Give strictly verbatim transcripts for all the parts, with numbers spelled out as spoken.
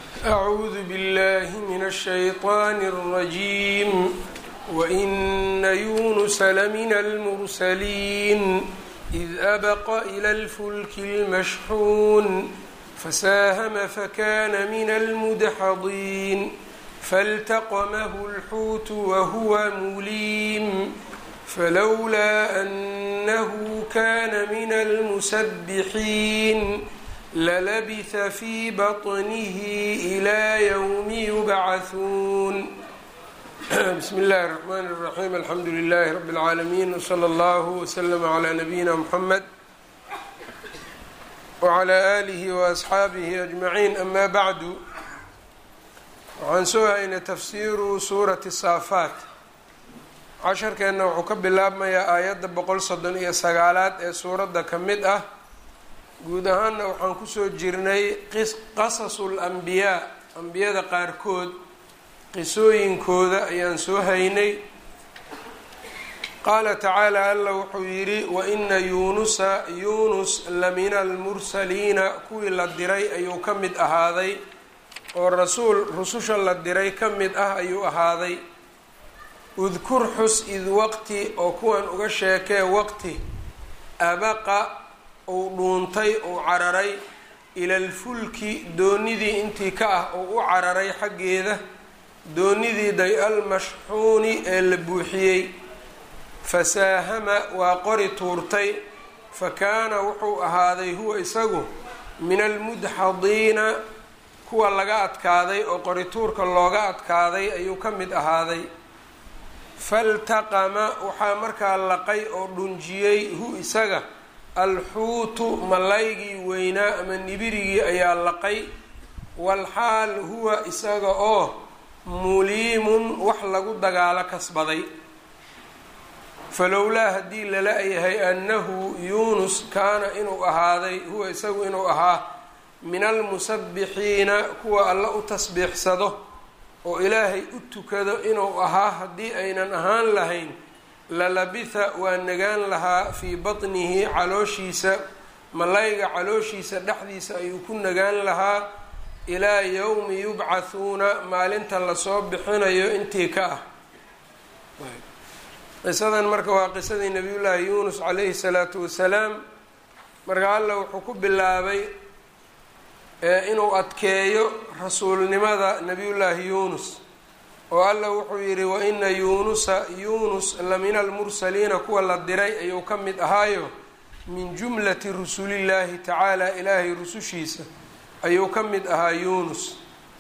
أعوذ بالله من الشيطان الرجيم وإن يونس لمن المرسلين إذ أبق إلى الفلك المشحون فساهم فكان من المدحضين فالتقمه الحوت وهو مليم فلولا أنه كان من المسبحين للبث في بطنه إلى يوم يبعثون. بسم الله الرحمن الرحيم. الحمد لله رب العالمين وصلى الله وسلم على نبينا محمد وعلى آله وأصحaabihi أجمعين. أما بعد, waxaan soo haynay tafsiiru suurati saafaat. casharkeenna wuxuu ka bilaabmayaa aayadda boqol soddon iyo sagaalaad ee suuradda ka mid ah. guud ahaanna waxaan kusoo jirnay qasasul ambiyaa, ambiyada qaarkood qisooyinkooda ayaan soo haynay. qaala tacaala, alla wuxuu yidhi waina yuunusa yuunus lamina almursaliina, kuwii la diray ayuu ka mid ahaaday, oo rasuul rususha la diray ka mid ah ayuu ahaaday. udkur xus id waqti, oo kuwan uga sheekee waqti abaqa uu dhuuntay uu cararay ila alfulki, doonidii intii ka ah uu u cararay xaggeeda, doonidii day almashxuuni ee la buuxiyey. fasaahama waa qori tuurtay, fa kaana wuxuu ahaaday huwa isagu min almudxadiina, kuwa laga adkaaday oo qori tuurka looga adkaaday ayuu ka mid ahaaday. faltaqama waxaa markaa laqay oo dhunjiyey hu isaga alxuutu, malaygii weynaa ama nibirigii ayaa laqay. walxaal huwa isaga oo muliimun wax lagu dagaalo kasbaday. falowlaa haddii lala yahay annahu yuunus kaana inuu ahaaday, huwa isagu inuu ahaa min almusabbixiina, kuwa alla u tasbiixsado oo ilaahay u tukado inuu ahaa, haddii aynan ahaan lahayn lalabitha waa nagaan lahaa fii batnihi, calooshiisa, malayga calooshiisa dhexdiisa ayuu ku nagaan lahaa, ilaa yowmi yubcathuuna, maalinta lasoo bixinayo intii ka ah. qisadan marka waa qisadii nabiyullaahi yuunus calayhi salaatu wasalaam. marka alla wuxuu ku bilaabay inuu adkeeyo rasuulnimada nabiyullaahi yuunus, oo alla wuxuu yidhi waina yuunusa yuunus lamina almursaliina, kuwa la diray ayuu ka mid ahaayo min jumlati rusulillaahi tacaala, ilaahay rusushiisa ayuu ka mid ahaa yuunus.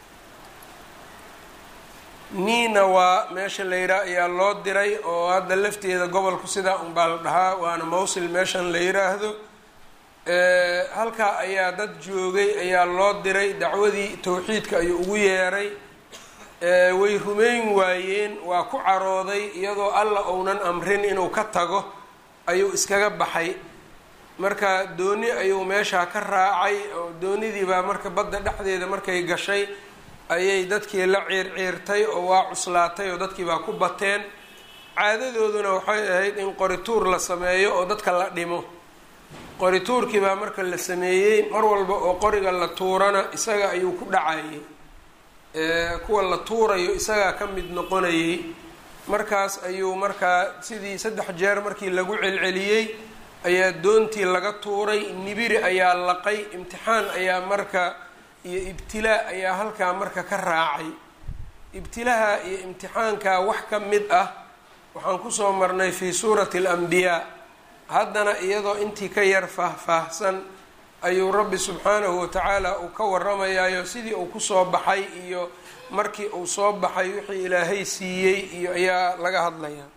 niina waa meesha la yidhaah ayaa loo diray, oo hadda lafteeda gobolku sidaa unbaa la dhahaa, waana mawsil meeshan la yidhaahdo. halkaa ayaa dad joogay ayaa loo diray, dacwadii towxiidka ayuu ugu yeeray. way rumeyn waayeen, waa ku carooday, iyadoo alla ounan amrin inuu ka tago ayuu iskaga baxay. marka dooni ayuu meeshaa ka raacay, oo doonidii baa marka badda dhexdeeda markay gashay ayay dadkii la ciirciirtay oo waa cuslaatay, oo dadkii baa ku bateen. caadadooduna waxay ahayd in qorituur la sameeyo oo dadka la dhimo. qorituurkii baa marka la sameeyey, mar walba oo qoriga la tuurana isaga ayuu ku dhacayay, kuwa la tuurayo isagaa ka mid noqonayay. markaas ayuu markaa sidii saddex jeer markii lagu celceliyey ayaa doontii laga tuuray, nibiri ayaa laqay, imtixaan ayaa marka iyo ibtilaa ayaa halkaa marka ka raacay. ibtilaha iyo imtixaankaa wax ka mid ah waxaan kusoo marnay fii suurati alambiyaa. haddana iyadoo intii ka yar faahfaahsan ayuu rabbi subxaanahu watacaala uu ka warramayaayo sidii uu kusoo baxay iyo markii uu soo baxay wixii ilaahay siiyey iyo ayaa laga hadlayaa.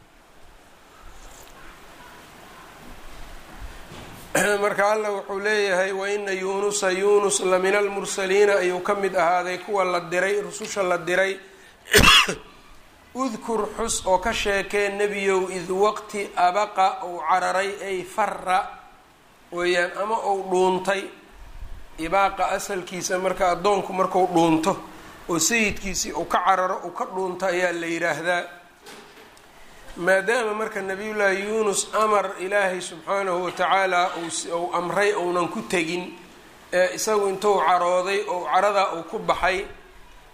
marka alla wuxuu leeyahay waina yuunusa yuunus lamina almursaliina ayuu ka mid ahaaday, kuwa la diray, rususha la diray. udkur xus oo ka sheekee nebiyow id waqti abaqa uu cararay, ay fara weeyaan, ama uu dhuuntay. ibaaqa asalkiisa marka addoonku marku dhuunto oo sayidkiisii uu ka cararo uu ka dhuunto ayaa la yidhaahdaa. maadaama marka nabiyullaahi yuunus amar ilaahay subxaanahu watacaala uu amray ounan ku tegin, ee isagu intuu carooday oo caradaa uu ku baxay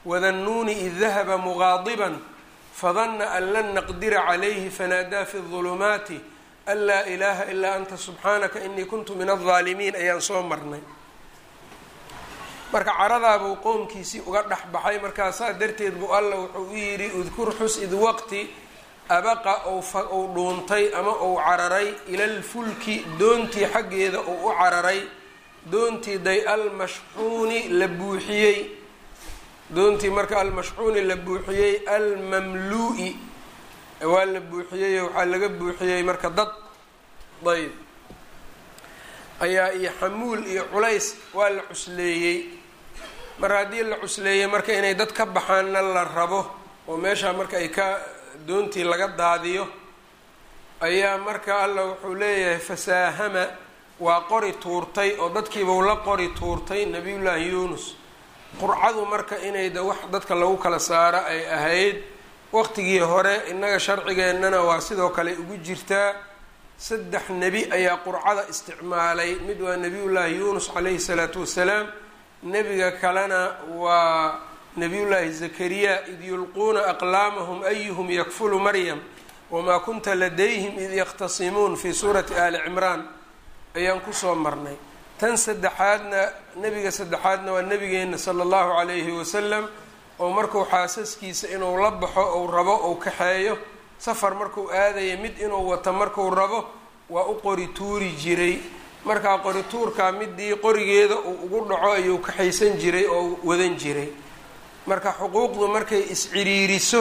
wadannuuni id dahaba mugaadiban fadana an lan naqdira calayhi fanaadaa fi ظulumaati an laa ilaaha ilaa anta subxaanaka inii kuntu min aldaalimiin ayaan soo marnay. marka caradaabuu qoomkiisii uga dhex baxay, markaasaa darteed buu alla wuxuu u yidhi udkur xus id waqti abaqa ou dhuuntay ama ou cararay ila lfulki doontii xaggeeda ou u cararay, doontii day almashxuuni la buuxiyey, doontii marka almashxuuni la buuxiyey almamluu'i waa la buuxiyey, waxaa laga buuxiyey marka dad ayb ayaa iyo xamuul iyo culays waa la cusleeyey. mar haddii la cusleeyey marka inay dad ka baxaanna la rabo oo meeshaa marka ay ka doontii laga daadiyo, ayaa marka alla wuxuu leeyahay fasaahama waa qori tuurtay oo dadkiibau la qori tuurtay nabiyullaahi yuunus. qurcadu marka inay da wax dadka lagu kala saaro ay ahayd waqtigii hore, innaga sharcigeennana waa sidoo kale ugu jirtaa. saddex nebi ayaa qurcada isticmaalay, mid waa nebiyullaahi yuunus calayhi salaatu wassalaam, nebiga kalena waa nebiyullaahi zakariya id yulquuna aqlaamahum ayuhum yakfulu maryam wamaa kunta ladayhim id yakhtasimuun fii suurati aali cimraan ayaan kusoo marnay. tan saddexaadna nebiga saddexaadna waa nebigeenna sala allahu calayhi wasalam, oo markuu xaasaskiisa inuu la baxo ou rabo ou kaxeeyo safar markuu aadaya mid inuu wato markuu rabo waa u qori tuuri jiray. markaa qori tuurkaa midii qorigeeda uu ugu dhaco ayuu kaxaysan jiray oo wadan jiray. marka xuquuqdu markay is-ciriiriso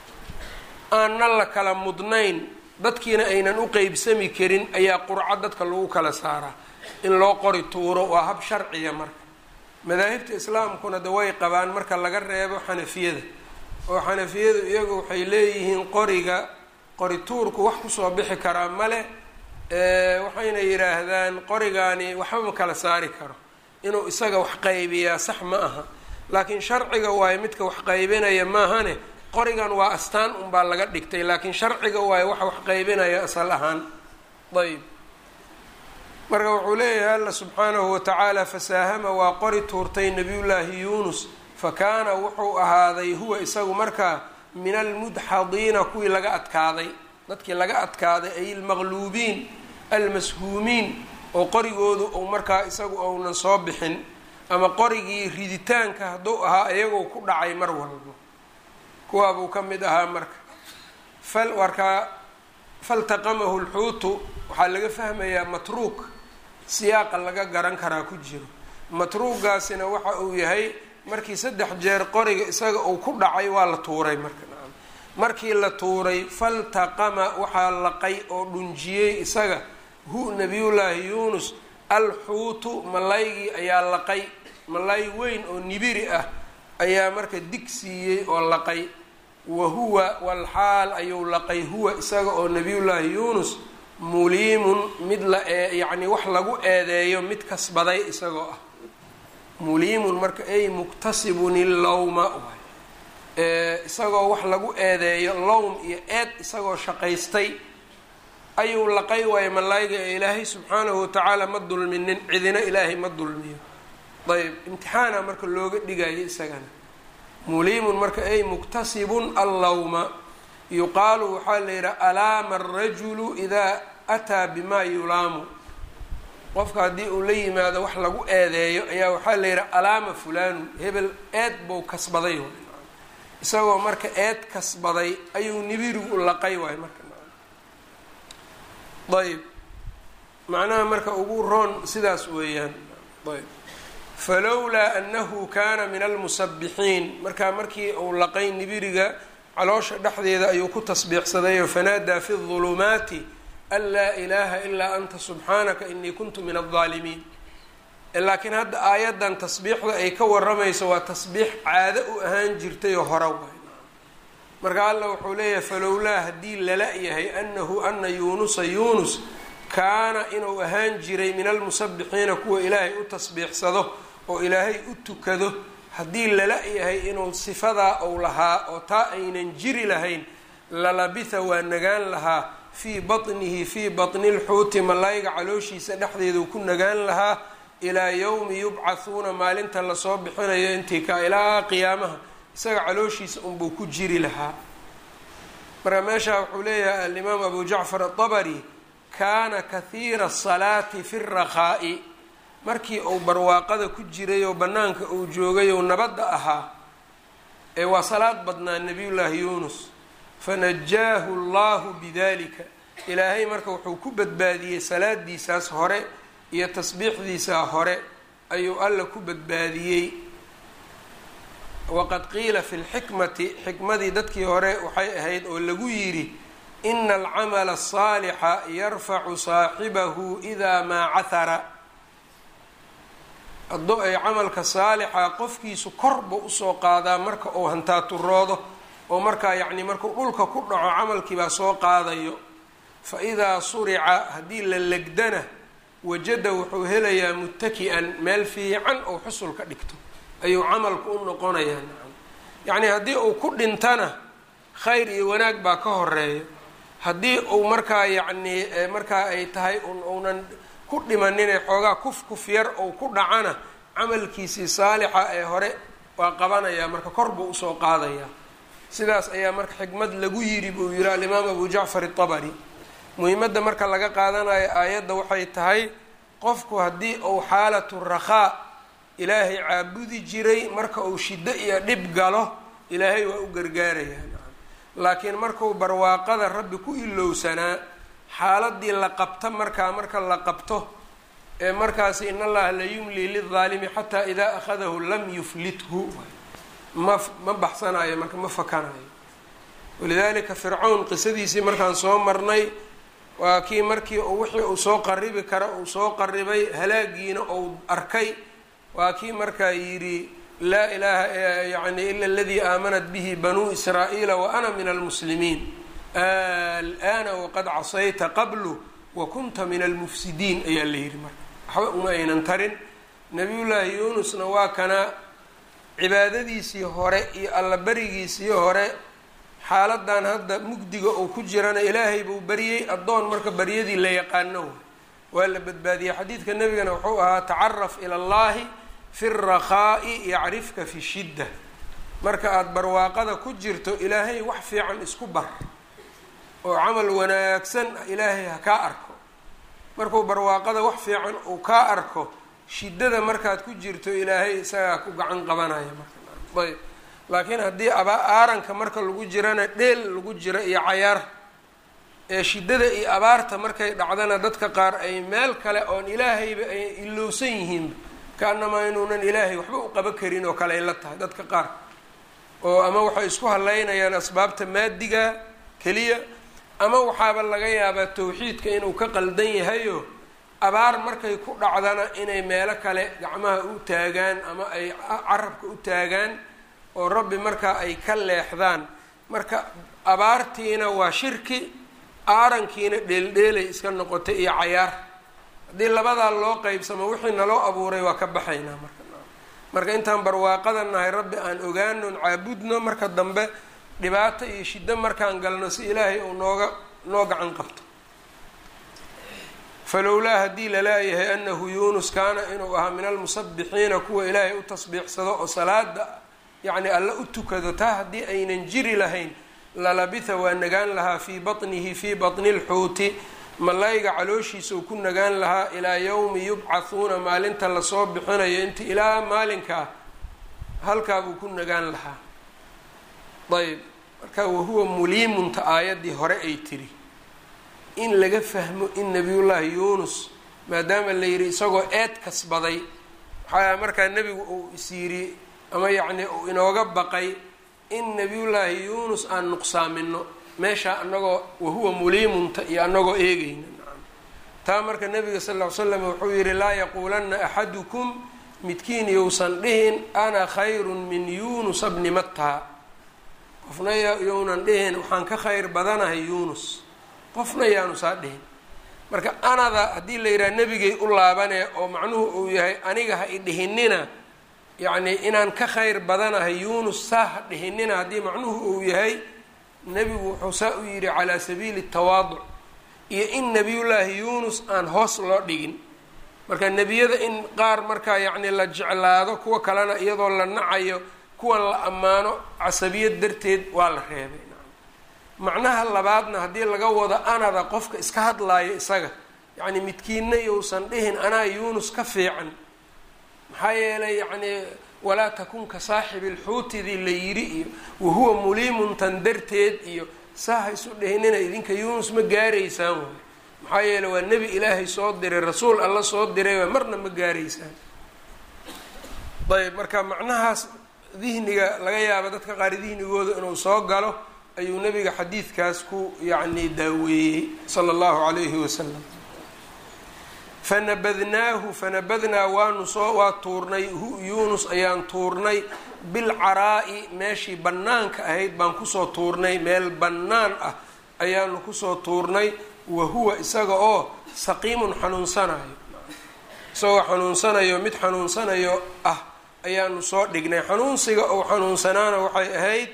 aanna la kala mudnayn, dadkiina aynan u qeybsami karin, ayaa qurco dadka lagu kala saaraa in loo qori tuuro. waa hab sharciya. marka madaahibta islaamkuna da way qabaan marka laga reebo xanafiyada, oo xanafiyadu iyagu waxay leeyihiin qoriga qori tuurku wax kusoo bixi karaa male, waxayna yidhaahdaan qorigaani waxba ma kala saari karo, inuu isaga wax qaybiyaa sax ma aha, laakiin sharciga waayo midka wax qaybinaya maahane, qorigan waa astaan unbaa laga dhigtay, laakiin sharciga waayo waxa wax qaybinaya asal ahaan. ayb marka wuxuu leeyahay alla subxaanahu watacaala fasaahama waa qori tuurtay nabiyullaahi yuunus, fakaana wuxuu ahaaday huwa isagu markaa min almudxadiina kuwii laga adkaaday, dadkii laga adkaaday ay almaqluubiin almashuumiin, oo qorigoodu uu markaa isagu ounan soo bixin, ama qorigii riditaanka hadduu ahaa iyagoo ku dhacay mar walba, kuwaabuu ka mid ahaa. marka fal warkaa faltaqamahu lxuutu waxaa laga fahmayaa matruuk, siyaaqa laga garan karaa ku jiro. matruugaasina waxa uu yahay markii saddex jeer qoriga isaga uu ku dhacay waa la tuuray. marka markii la tuuray faltaqama waxaa laqay oo dhunjiyey isaga hu nabiyullaahi yuunus alxuutu malaygii ayaa laqay, malay weyn oo nibiri ah ayaa marka dig siiyey oo laqay. wa huwa walxaal ayuu laqay huwa isaga oo nabiyullaahi yuunus muliimun mid la yacni wax lagu eedeeyo mid kasbaday isagoo ah. muliimun marka ay muktasibun illowma, isagoo wax lagu eedeeyo lowm iyo eed isagoo shaqaystay ayuu laqay waayo malayga ee ilaahay subxaanahu watacaala ma dulminin, cidina ilaahay ma dulmiyo. ayb imtixaana marka looga dhigayo isagana. muliimun marka ay muktasibun allowma. yuqaalu waxaa la yidhaha alaama arajulu idaa ataa bimaa yulaamu, qofka haddii uu la yimaado wax lagu eedeeyo ayaa waxaa la yidhaha alaama fulaanu, hebel eed buu kasbaday, isagoo marka eed kasbaday ayuu nibirigu laqay waayo marka. ayb macnaha marka ugu roon sidaas weeyaan. ayb falowlaa annahu kaana min almusabixiin, markaa markii uu laqay nibiriga caloosha dhexdeeda ayuu ku tasbiixsadayo fanaadaa fi ظulumaati an laa ilaaha ilaa anta subxaanaka inii kuntu min aldaalimiin. laakiin hadda aayaddan tasbiixda ay ka waramayso waa tasbiix caado u ahaan jirtay oo hore waay. marka alla wuxuu leeyahay falowlaa haddii lala yahay annahu ana yuunusa yuunus kaana inuu ahaan jiray min almusabixiina kuwa ilaahay u tasbiixsado oo ilaahay u tukado, haddii lala yahay inuu sifadaa ou lahaa oo taa aynan jiri lahayn, lalabitha waa nagaan lahaa fii batnihi fii batni lxuuti malayga calooshiisa dhexdeeduu ku nagaan lahaa ilaa yowmi yubcathuuna maalinta lasoo bixinayo intii ka ilaa qiyaamaha isaga calooshiisa unbuu ku jiri lahaa. marka meesha wuxuu leeyahay alimaam abu jacfar aلطabri kaana kahiira الsalaati fi الrakaa'i, markii uu barwaaqada ku jiray oo banaanka uu joogay oo nabadda ahaa ee waa salaad badnaa nabiyullaahi yuunus, fanajaahu allahu bidalika, ilaahay marka wuxuu ku badbaadiyey salaadiisaas hore iyo tasbiixdiisaa hore ayuu alla ku badbaadiyey. waqad qiila fi lxikmati, xikmadii dadkii hore waxay ahayd oo lagu yidhi ina alcamala asaalixa yarfacu saaxibahu idaa maa cahara, ado ay camalka saalixa qofkiisu korba usoo qaadaa marka uu hantaaturoodo oo markaa yacni markuu dhulka ku dhaco camalkiibaa soo qaadayo. fa idaa surica haddii la legdana wajada wuxuu helayaa muttaki-an meel fiican ou xusul ka dhigto ayuu camalku u noqonayaa. yacni haddii uu ku dhintana khayr iyo wanaag baa ka horeeya, haddii uu markaa yacni markaa ay tahay uunan ku dhimanine xoogaa kuf kuf yar ou ku dhacana camalkiisii saalixa ee hore waa qabanayaa, marka kor buu usoo qaadayaa. sidaas ayaa marka xikmad lagu yidhi buu yihi alimaam abu jacfar aلطabri. muhimadda marka laga qaadanayo aayadda waxay tahay qofku haddii uu xaalatu rakhaa ilaahay caabudi jiray, marka uu shiddo iyo dhib galo ilaahay waa u gargaarayaa. laakiin markuu barwaaqada rabbi ku ilowsanaa, xaaladii la qabta markaa marka la qabto ee markaasi in allaha la yumli lilظaalimi xataa idaa akhadahu lam yuflithu, ma ma baxsanayo marka ma fakanayo. walidaalika fircawn qisadiisii markaan soo marnay waa kii markii wixii uu soo qaribi kara uu soo qaribay, halaagiina ou arkay, waa kii markaa yidhi laa ilaaha yani ila aladii aamanat bihi banuu israa'iila wa ana min almuslimiin alana waqad casayta qablu wa kunta min almufsidiin ayaa la yidhi. marka waxba uma aynan tarin. nabiyullaahi yuunusna waa kana cibaadadiisii hore iyo alla berigiisii hore, xaaladan hadda mugdiga uu ku jirana ilaahay buu baryey, addoon marka baryadii la yaqaano waa la badbaadiyey. xadiidka nebigana wuxuu ahaa tacaraf ila allahi fi rakaa'i yacrifka fi shidda, marka aada barwaaqada ku jirto ilaahay wax fiican isku bar oo camal wanaagsan ilaahay ha kaa arko. markuu barwaaqada wax fiican uu kaa arko, shiddada markaad ku jirto ilaahay isagaa ku gacan qabanaya marka. ayb laakiin haddii abaa aaranka marka lagu jirana dheel lagu jiro iyo cayaar, ee shiddada iyo abaarta markay dhacdana dadka qaar ay meel kale oon ilaahayba ay ilowsan yihiin, kaanamaa inuunan ilaahay waxba u qaban karin oo kale ay la tahay dadka qaar, oo ama waxay isku halaynayaan asbaabta maadiga keliya, ama waxaaba laga yaabaa tawxiidka inuu ka qaldan yahayo abaar markay ku dhacdana inay meelo kale gacmaha u taagaan ama ay carabka u taagaan oo rabbi markaa ay ka leexdaan. marka abaartiina waa shirki, aarankiina dheeldheelay iska noqotay iyo cayaar. haddii labadaa loo qeybsamo wixii naloo abuuray waa ka baxaynaa marka. marka intaan barwaaqada nahay rabbi aan ogaanon caabudno, marka dambe dhibaato iyo shiddo markaan galno si ilaahay uu nooga noo gacan qabto. falowlaa haddii lalaayahay anahu yuunus kaana inuu ahaa min almusabixiina kuwa ilaahay u tasbiixsado oo salaada yacni alla u tukado, taa haddii aynan jiri lahayn lalabitha waa nagaan lahaa fii batnihi fii batni lxuuti, malayga calooshiisa uu ku nagaan lahaa ilaa yowmi yubcathuuna, maalinta lasoo bixinayo inta ilaa maalinkaa halkaa buu ku nagaan lahaa. ayb marka wahuwa muliimunta aayaddii hore ay tiri in laga fahmo in nabiyullaahi yuunus maadaama la yidhi isagoo eed kasbaday, waxaa markaa nebigu uu is yidhi ama yacni uu inooga baqay in nabiyullaahi yuunus aan nuqsaamino meesha anagoo wahuwa muliimunta iyo anagoo eegayna. taa marka nabiga sal ll ly slam wuxuu yihi laa yaquulanna axadukum midkiin yousan dhihin ana khayrun min yuunusa bni matta, qofna younan dhihin waxaan ka khayr badanahay yuunus, qofna yaanu saa dhihin. marka anada haddii la yidhaha nebigay u laabanee oo macnuhu uu yahay aniga ha i dhihinina, yacni inaan ka khayr badanahay yuunus saa ha dhihinina haddii macnuhu uu yahay, nebigu wuxuu saa u yidhi calaa sabiili tawaaduc iyo in nebiyullaahi yuunus aan hoos loo dhigin. marka nebiyada in qaar markaa yacni la jeclaado kuwa kalena iyadoo la nacayo kuwan la ammaano casabiyad darteed waa la reebay. macnaha labaadna haddii laga wado anada qofka iska hadlaayo isaga, yacni midkiinna yousan dhihin anaa yuunus ka fiican, maxaa yeelay yacni walaa takun ka saaxibi lxuutidii la yidhi iyo wahuwa muliimun tan darteed iyo saaha isu dhihinina idinka yuunus ma gaaraysaan way, maxaa yeeley waa nebi ilaahay soo diray, rasuul alla soo diray waa marna ma gaaraysaan. ayb marka macnahaas dihniga laga yaaba dadka qaar dihnigooda inuu soo galo ayuu nabiga xadiidkaas ku yacni daaweeyey sala allahu calayhi wasalam. fanabadnaahu fanabadnaa waanu soo waa tuurnay hu yuunus ayaan tuurnay bilcaraa'i meeshii bannaanka ahayd baan kusoo tuurnay, meel bannaan ah ayaanu kusoo tuurnay, wa huwa isaga oo saqiimun xanuunsanayo, isagoo xanuunsanayo mid xanuunsanayo ah ayaanu soo dhignay. xanuunsiga ou xanuunsanaana waxay ahayd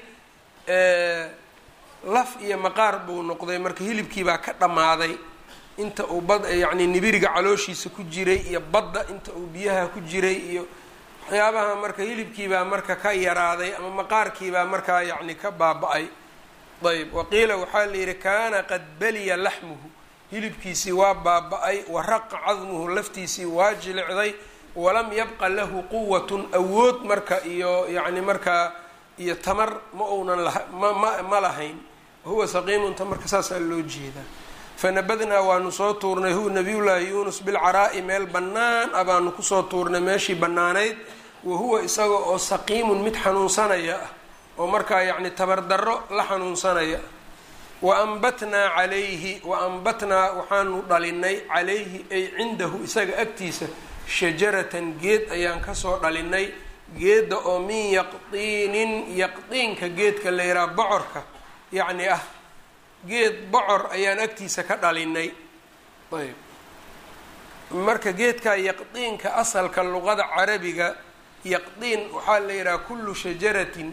laf iyo maqaar buu noqday, marka hilibkii baa ka dhammaaday inta uu bad yacni nibiriga calooshiisa ku jiray iyo badda inta uu biyaha ku jiray iyo waxyaabaha, marka hilibkiibaa marka ka yaraaday ama maqaarkiibaa markaa yacni ka baaba-ay. ayb waqiila waxaa la yidhi kaana qad baliya laxmuhu, hilibkiisii waa baaba-ay, waraqa cadmuhu laftiisii waa jilicday, walam yabqa lahu quwatun awood marka iyo yacni markaa iyo tamar ma uunan laha ma ma lahayn, wahuwa saqiimunta marka saasaa loo jeedaa. fanabadnaa waanu soo tuurnay hu nabiyullaahi yuunus bilcaraa'i meel bannaan ah baanu kusoo tuurnay meeshii bannaanayd, wahuwa isaga oo saqiimun mid xanuunsanaya ah oo markaa yacni tabardarro la xanuunsanaya. wa ambatnaa calayhi wa ambatnaa waxaanu dhalinay calayhi ay cindahu isaga agtiisa shajaratan geed ayaan kasoo dhalinay, geedda oo min yaqdiinin yaqdiinka geedka la yidhaha bocorka yacni ah, geed bocor ayaan agtiisa ka dhalinay. ayb marka geedkaa yaqdiinka asalka luqada carabiga yaqdiin waxaa la yidhaha kullu shajaratin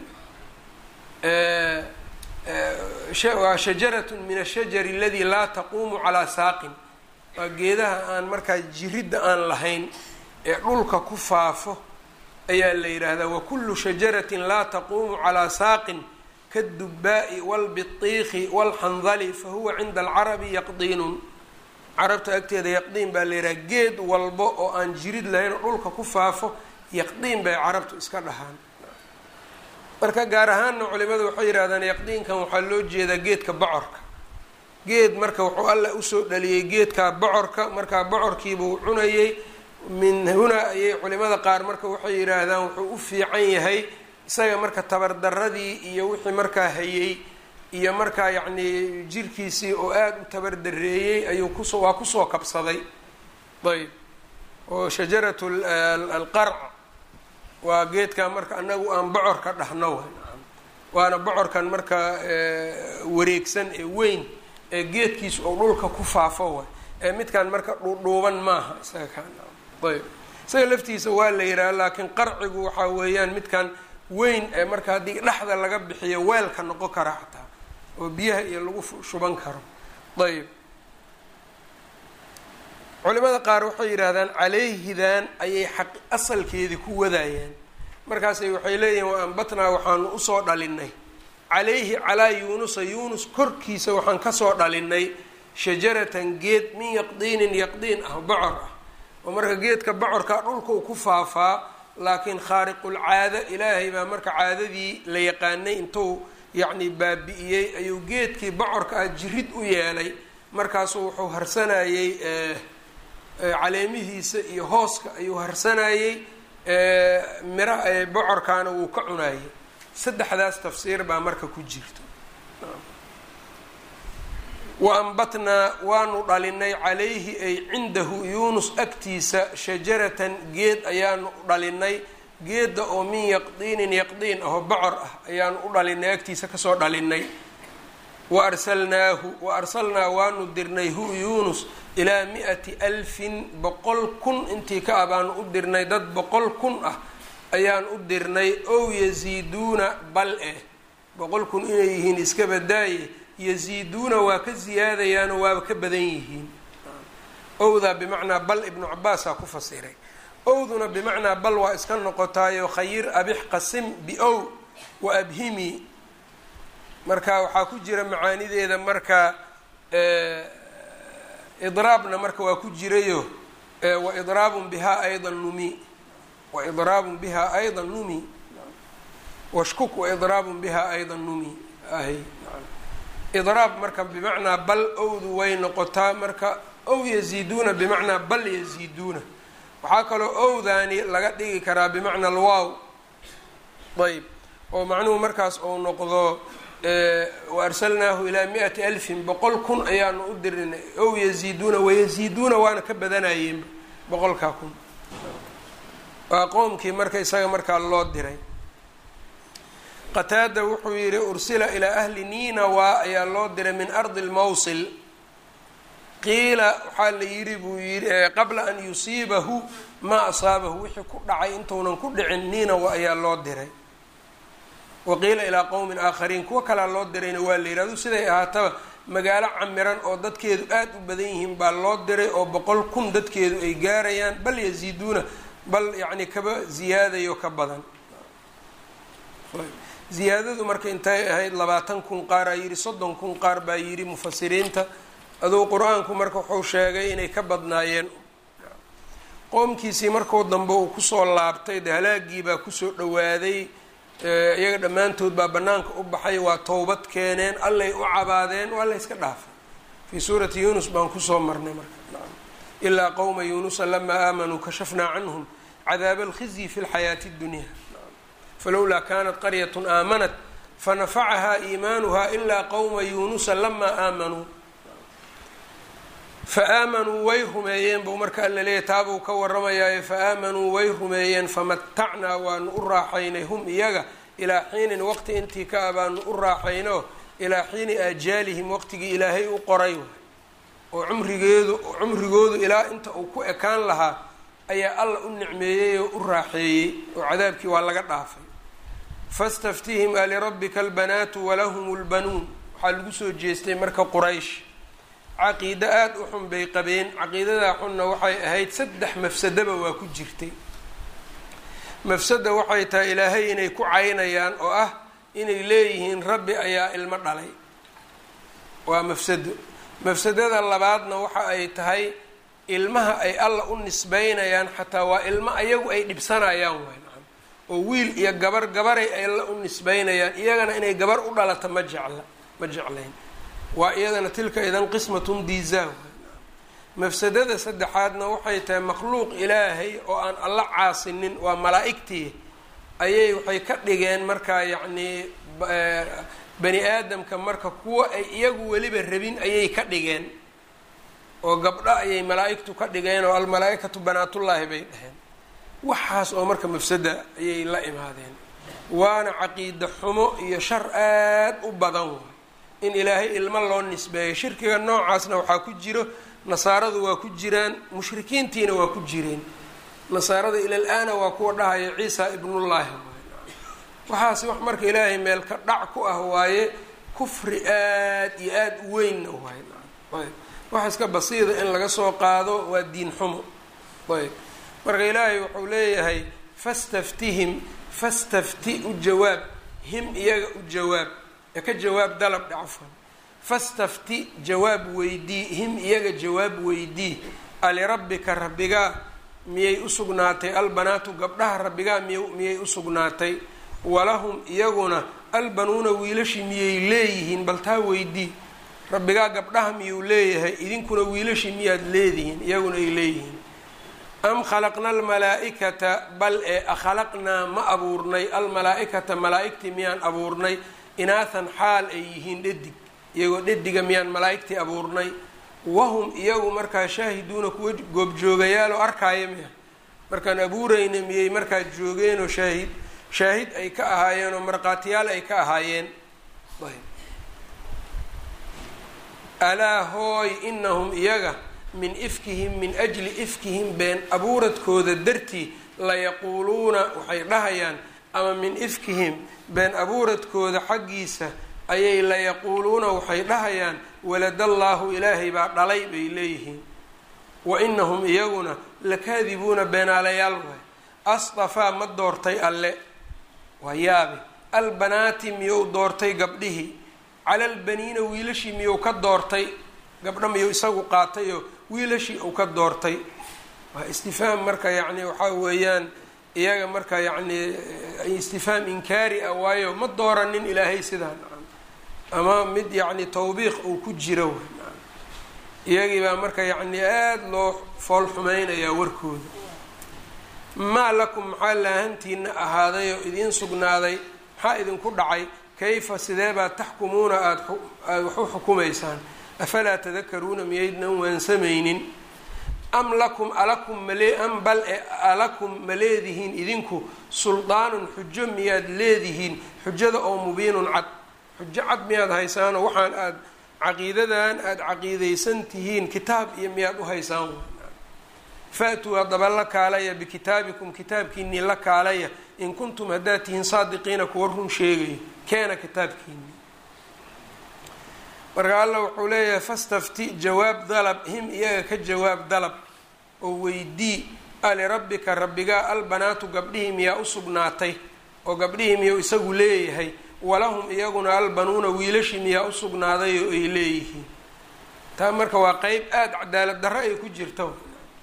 waa shajaratun min ashajari aladi laa taquumu calaa saaqin, waa geedaha aan markaa jiridda aan lahayn ee dhulka ku faafo ayaa la yidhaahdaa. wakullu shajaratin laa taquumu calaa saaqin kaddubaa'i walbitiiqi walxandali fahuwa cinda alcarabi yaqdiinun, carabta agteeda yaqdiin baa la yidhaha geed walbo oo aan jirid lahayn oo dhulka ku faafo yaqdiin bay carabtu iska dhahaan. marka gaar ahaanna culimadu waxay yidhahdaan yaqdiinkan waxaa loo jeedaa geedka bocorka, geed marka wuxuu alla usoo dhaliyey geedkaa bocorka, markaa bocorkiibuu cunayey. min hunaa ayay culimada qaar marka waxay yidhaahdaan wuxuu u fiican yahay isaga marka tabardaradii iyo wixii markaa hayey iyo markaa yacni jirkiisii oo aada u tabardareeyey ayuu kusoo waa kusoo kabsaday. ayb oo shajaratu alqarc waa geedkaa marka anagu aan bocorka dhahno way, waana bocorkan marka wareegsan ee weyn ee geedkiisu oo dhulka ku faafo way, ee midkan marka dhuudhuuban maaha isaga kaan. ayb isaga laftiisa waa la yidhaha, laakiin qarcigu waxaa weeyaan midkan weyn ee marka haddii dhexda laga bixiyo weelka noqon kara xataa oo biyaha iyo lagu shuban karo. ayb culimada qaar waxay yidhaahdaan calayhidan ayay xaq asalkeedii ku wadaayaan, markaasay waxay leeyihiin wa ambatnaa waxaanu usoo dhalinay calayhi calaa yuunusa yuunus korkiisa waxaan kasoo dhalinay shajaratan geed min yaqdiinin yaqdiin ah bocor ah, oo marka geedka bocorka dhulka uu ku faafaa, laakiin khaariqulcaada ilaahay baa marka caadadii la yaqaanay intuu yacni baabi'iyey ayuu geedkii bocorka ah jirid u yeelay, markaasuu wuxuu harsanayey caleemihiisa iyo hooska ayuu harsanayey, miraha bocorkaana wuu ka cunayey. saddexdaas tafsiir baa marka ku jirto. wa ambatnaa waanu dhalinay calayhi ay cindahu yuunus agtiisa shajaratan geed ayaanu dhalinay, geedda oo min yaqdiinin yaqdiin ahoo bocor ah ayaanu u dhalinay agtiisa kasoo dhalinay. wa arsalnaahu wa arsalnaa waanu dirnay hu yuunus ilaa mi-ati alfin boqol kun intii ka ah baanu u dirnay, dad boqol kun ah ayaan u dirnay. ow yaziiduuna bal eh boqol kun inay yihiin iska badaaye, yaziiduuna waa ka ziyaadayaanoo waaba ka badan yihiin. owdaa bimacnaa bal ibnu cabaasaa ku fasiray. owduna bimacnaa bal waa iska noqotaayo khayir abix qasim biow wa abhimi marka waxaa ku jira macaanideeda marka idraabna marka waa ku jirayo wa idraabun bihaa aydan numi wa idraabun bihaa aydan numi washkuk wa idraabun bihaa aydan numi ahy idraab marka bimacnaa bal owdu way noqotaa marka ow yaziiduuna bimacnaa bal yaziiduuna waxaa kaloo owdaani laga dhigi karaa bimacna alwaaw ayb oo macnuhu markaas ou noqdo wa arsalnaahu ilaa mi-ati alfin boqol kun ayaanu u dirinay ow yaziiduuna wayaziiduuna waana ka badanayeen boqolkaa kun waa qoomkii marka isaga markaa loo diray qataada wuxuu yihi ursila ilaa ahli ninawa ayaa loo diray min ardi lmawsil qiila waxaa la yidhi buu yidhi qabla an yusiibahu maa asaabahu wixii ku dhacay intuunan ku dhicin ninawa ayaa loo diray waqiila ilaa qowmin aakhariin kuwo kalea loo dirayna waa la yidhi adu siday ahaataba magaalo camiran oo dadkeedu aada u badan yihiin baa loo diray oo boqol kun dadkeedu ay gaarayaan bal yaziiduuna bal yacni kaba ziyaadayo ka badan ziyaadadu marka intay ahayd labaatan kun qaar aa yidhi soddon kun qaar baa yidhi mufasiriinta aduu qur-aanku marka wuxuu sheegay inay ka badnaayeen qoomkiisii markuu dambe uu kusoo laabtay de halaagii baa kusoo dhawaaday iyaga dhammaantood baa banaanka u baxay waa towbad keeneen allay u cabaadeen waa la yska dhaafay fii suurati yuunus baan kusoo marnay marka ilaa qowma yuunusa lamaa aamanuu kashafnaa canhum cadaaba alkhizyi fi lxayaati اddunya falowlaa kanat qaryat aamanat fanafacahaa iimaanuha ilaa qowma yuunusa lamaa aamanuu faaamanuu way rumeeyeen buu marka alla leeyahy taabuu ka warramayaaye faaamanuu way rumeeyeen famatacnaa waanu u raaxaynay hum iyaga ilaa xiinin waqti intii ka a baanu u raaxayno ilaa xiini aajaalihim waqtigii ilaahay u qoray oo cumrigeedu cumrigoodu ilaa inta uu ku ekaan lahaa ayaa alla u nicmeeyey oo u raaxeeyey oo cadaabkii waa laga dhaafay fastaftihim alirabbika albanaatu walahum lbanuun waxaa lagu soo jeestay marka quraysh caqiido aada u xun bay qabeen caqiidadaa xunna waxay ahayd saddex mafsadaba waa ku jirtay mafsada waxay tahay ilaahay inay ku caynayaan oo ah inay leeyihiin rabbi ayaa ilmo dhalay waa mafsado mafsadada labaadna waxa ay tahay ilmaha ay alla u nisbeynayaan xataa waa ilmo ayagu ay dhibsanayaan wayn oo wiil iyo gabar gabaray ay alla u nisbeynayaan iyagana inay gabar u dhalata ma jecla ma jeclayn waa iyadana tilka idan qismatun diizaa mafsadada saddexaadna waxay tahay makhluuq ilaahay oo aan alla caasinin waa malaa-igtii ayay waxay ka dhigeen markaa yacnii bani aadamka marka kuwa ay iyagu weliba rabin ayay ka dhigeen oo gabdho ayay malaa-igtu ka dhigeen oo almalaa-ikatu banaatullaahi bay dhaheen waxaas oo marka mafsada ayay la imaadeen waana caqiida xumo iyo shar aada u badan waay in ilaahay ilmo loo nisbeeyo shirkiga noocaasna waxaa ku jiro nasaaradu waa ku jiraan mushrikiintiina waa ku jireen nasaarada ilal-aana waa kuwa dhahaya ciisa ibnullaahi waxaasi wax marka ilaahay meel ka dhac ku ah waaye kufri aada iyo aada u weynna waay wax iska basiida in laga soo qaado waa diin xumo ayb marka ilaahay wuxuu leeyahay fastaftihim fastafti u jawaab him iyaga u jawaab ka jawaab dalab dhacfan fastafti jawaab weydii him iyaga jawaab weydii alirabbika rabbigaa miyay usugnaatay albanaatu gabdhaha rabbigaa miy miyay usugnaatay walahum iyaguna albanuuna wiilashii miyay leeyihiin bal taa weydii rabbigaa gabdhaha miyuu leeyahay idinkuna wiilashii miyaad leedihiin iyaguna ay leeyihiin am khalaqna almalaa-ikata bal ee akhalaqnaa ma abuurnay almalaa-ikata malaa-igtii miyaan abuurnay inaathan xaal ay yihiin dhadig iyagoo dhadiga miyaan malaa-igtii abuurnay wahum iyagu markaa shaahiduuna kuwa goobjoogayaal oo arkaaya miya markaan abuurayna miyay markaa joogeenoo shaahid shaahid ay ka ahaayeen oo markhaatiyaal ay ka ahaayeen alaa hooy inahum iyaga min ifkihim min ajli ifkihim been abuuradkooda dartii layaquuluuna waxay dhahayaan ama min ifkihim been abuuradkooda xaggiisa ayay layaquuluuna waxay dhahayaan waladallaahu ilaahay baa dhalay bay leeyihiin wainahum iyaguna lakaadibuuna beenaalayaal waay asطafaa ma doortay alle waa yaabe albanaati miyou doortay gabdhihii cala albaniina wiilashii miyou ka doortay gabdho miyou isagu qaatayoo wiilashii uu ka doortay waa istifhaam marka yacni waxaa weeyaan iyaga marka yacni istifhaam inkaari ah waayo ma dooranin ilaahay sidaa ama mid yacni tawbiiq uu ku jiro iyagii baa marka yacni aada loo fool xumaynayaa warkooda maa lakum maxaa laahantiina ahaaday oo idiin sugnaaday maxaa idinku dhacay kayfa sidee baad taxkumuuna aada aada wax u xukumaysaan afalaa tadakaruuna miyaydnan waansamaynin am lakum alakum malee am bal e alakum ma leedihiin idinku suldaanun xujo miyaad leedihiin xujada oo mubiinun cad xujo cad miyaad haysaanoo waxaan aada caqiidadan aada caqiidaysan tihiin kitaab iyo miyaad u haysaan fa-tuu haddaba la kaalaya bikitaabikum kitaabkiinii la kaalaya in kuntum haddaad tihiin saadiqiina kuwa run sheegayo keena kitaabkiinii marka alla wuxuu leeyahay fastafti jawaab dalab him iyaga ka jawaab dalab oo weydii alirabbika rabbigaa albanaatu gabdhihii miyaa u sugnaatay oo gabdhihii miyuu isagu leeyahay walahum iyaguna albanuuna wiilashii miyaa u sugnaaday oo ay leeyihiin taa marka waa qeyb aada cadaalad darro ay ku jirto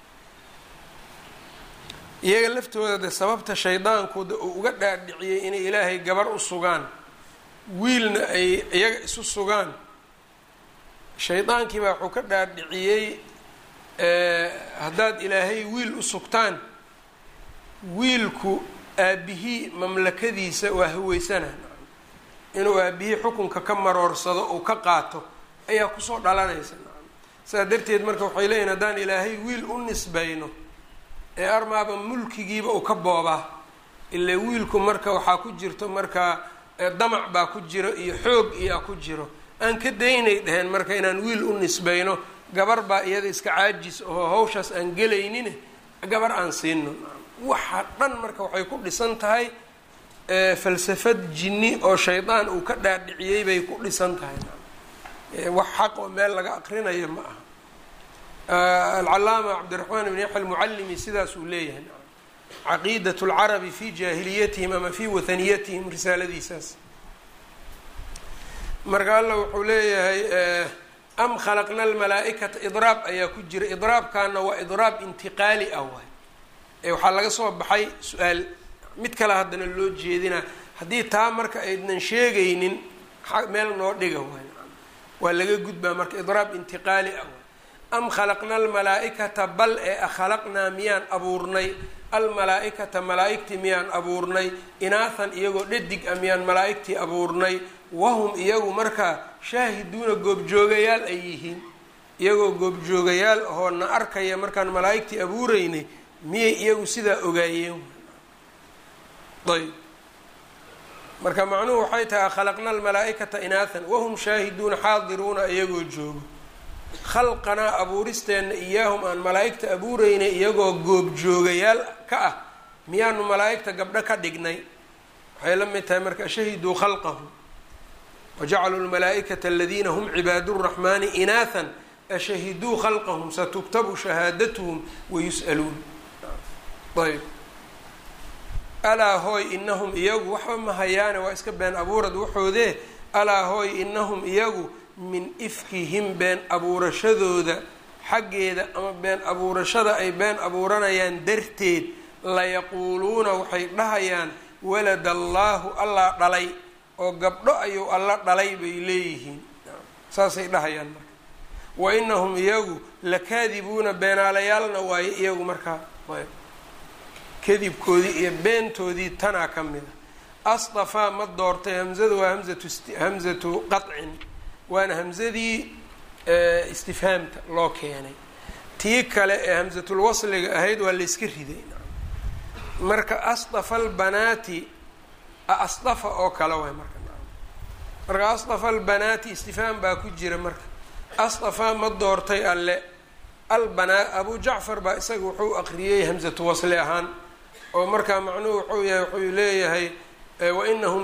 iyaga laftooda de sababta shaydaankooda uu uga dhaadhiciyey inay ilaahay gabar u sugaan wiilna ay iyaga isu sugaan shaydaankii baa wuxuu ka dhaadhiciyey haddaad ilaahay wiil u sugtaan wiilku aabihii mamlakadiisa waa haweysana inuu aabihii xukunka ka maroorsado uu ka qaato ayaa kusoo dhalanaysa saa darteed marka waxay leeyihin haddaan ilaahay wiil u nisbayno ee armaaba mulkigiiba uu ka boobaa ilaa wiilku marka waxaa ku jirto marka damac baa ku jiro iyo xoog iyaa ku jiro aan ka daynay dheheen marka inaan wiil u nisbayno gabar baa iyada iska caajis oo hawshaas aan gelaynin gabar aan siino waxa dhan marka waxay ku dhisan tahay falsafad jinni oo shaydaan uu ka dhaadhiciyey bay ku dhisan tahay wax xaq oo meel laga aqrinayo ma aha alcalaama cabdiraxmaan ibn yaxya almucallimi sidaas uu leeyahay caqiidat lcarabi fi jaahiliyatihim ama fi wathaniyatihim risaaladiisaas marka alla wuxuu leeyahay am khalaqna almalaa-ikata idraab ayaa ku jira idraabkaana waa idraab intiqaali ah waay ee waxaa laga soo baxay su-aal mid kale haddana loo jeedina haddii taa marka aydnan sheegaynin meel noo dhiga waay waa laga gudbaa marka idraab intiqaali ah waay am khalaqna almalaa-ikata bal ee akhalaqnaa miyaan abuurnay almalaa-ikata malaa-igtii miyaan abuurnay inaathan iyagoo dhadig a miyaan malaa-igtii abuurnay wahum iyagu markaa shaahiduuna goobjoogayaal ay yihiin iyagoo goobjoogayaal ahoo na arkaya markaan malaa-igtii abuureynay miyay iyagu sidaa ogaayeen ayb marka macnuhu waxay tahay akhalaqna almalaa-ikata inaathan wahum shaahiduuna xaadiruuna iyagoo joogo khalqanaa abuuristeenna iyaahum aan malaa-igta abuureynay iyagoo goobjoogayaal ka ah miyaanu malaa-igta gabdho ka dhignay waxay la mid tahay marka shahiduu khalqahum wajacaluu lmalaa-ikata aladiina hum cibaadu raxmaani inaathan ashahiduu khalqahum satuktabu shahaadatuhum wayus'aluun ayb alaa hooy inahum iyagu waxba ma hayaane waa iska been abuurad waxoodee alaa hooy inahum iyagu min ifkihim been abuurashadooda xaggeeda ama been abuurashada ay been abuuranayaan darteed layaquuluuna waxay dhahayaan walada allaahu allaa dhalay oo gabdho ayuu alla dhalay bay leeyihiin saasay dhahayaan marka wa inahum iyagu lakaadibuuna beenaalayaalna waayo iyagu markaa kadibkoodii iyo beentoodii tanaa ka mid a asdafaa ma doortay hamzadu waa hamzatu hamzatu qacin waana hamzadii istifhaamta loo keenay tii kale ee hamzatul wasliga ahayd waa layska riday marka asdafa albanaati asdafa oo kale waay marka marka asdafa albanaati istifhaam baa ku jira marka asdafaa ma doortay alle albanaa abu jacfar baa isaga wuxuu aqriyey hamzatu wasli ahaan oo markaa macnuhu wuxuu yahay wuxuu leeyahay wainahum